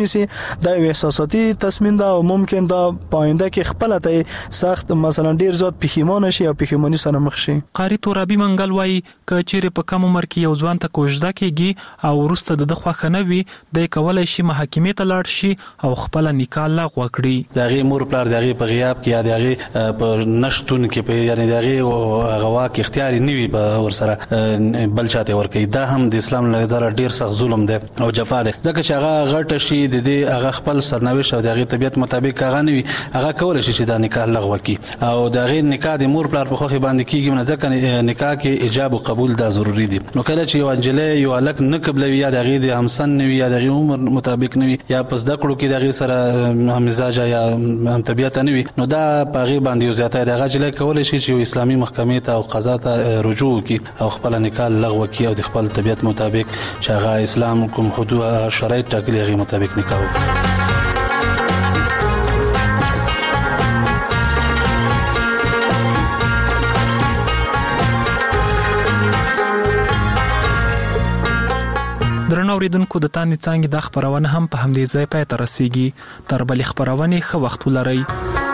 دا یو احساساتي تصمیم ده او ممکن دا پاینده کې خپل ته سخت مثلا ډیر زیات پښیمانه شي او پښیمانی سره مخ شي. قاری تورابي منګل وایي ک چیرې په کم عمر کې یو ځوان ته کوژده کیږي او ورسته د خوخه نه وي د کولای شي محکمې ته لاړ شي او خپل نکاح لغوه کړي. دغه مور پلار دغه په غیاب کې یا دغه په نشټون کې په یعنی دغه غواک اختیاري نیوي په ورسره بل چاته ور کوي. دا هم د اسلام له نظر ډیر سخت ظلم دی او جفا دی ځکه چې هغه غټ شي د دې هغه خپل سرنوشت او دغه طبيعت مطابق هغه نیوي هغه کول شي چې دا نکاح لغوه کړي او دغه نکاح د مور پلار په خوخه باندې کیږي نه ځکه نکاح کې ایجاب او قبول دا ضروری دی. نو کله چې یو انجلې یو الک نه قبلوي یا دغه د همسن نیوي یا دغه عمر مطابق نیوي یا پس د کړو کې دغه سره هم مزاج یا هم طبيعت نیوي نو دا پاغي باندې زیاته دغه چې کول شي چې اسلامي محکمې ته او قضا ته رجوع کی او خپل نکاح لغوه کی او د خپل طبيعت مطابق چې هغه اسلام کوم حدود شرایط ټاکلي هغه مطابق نکاح وکړي. درنو اوریدونکو د تانې څنګه د خبرونه هم په همدې ځای پای ته رسیدي. تر بلې خبرونه ښه وخت ولرئ.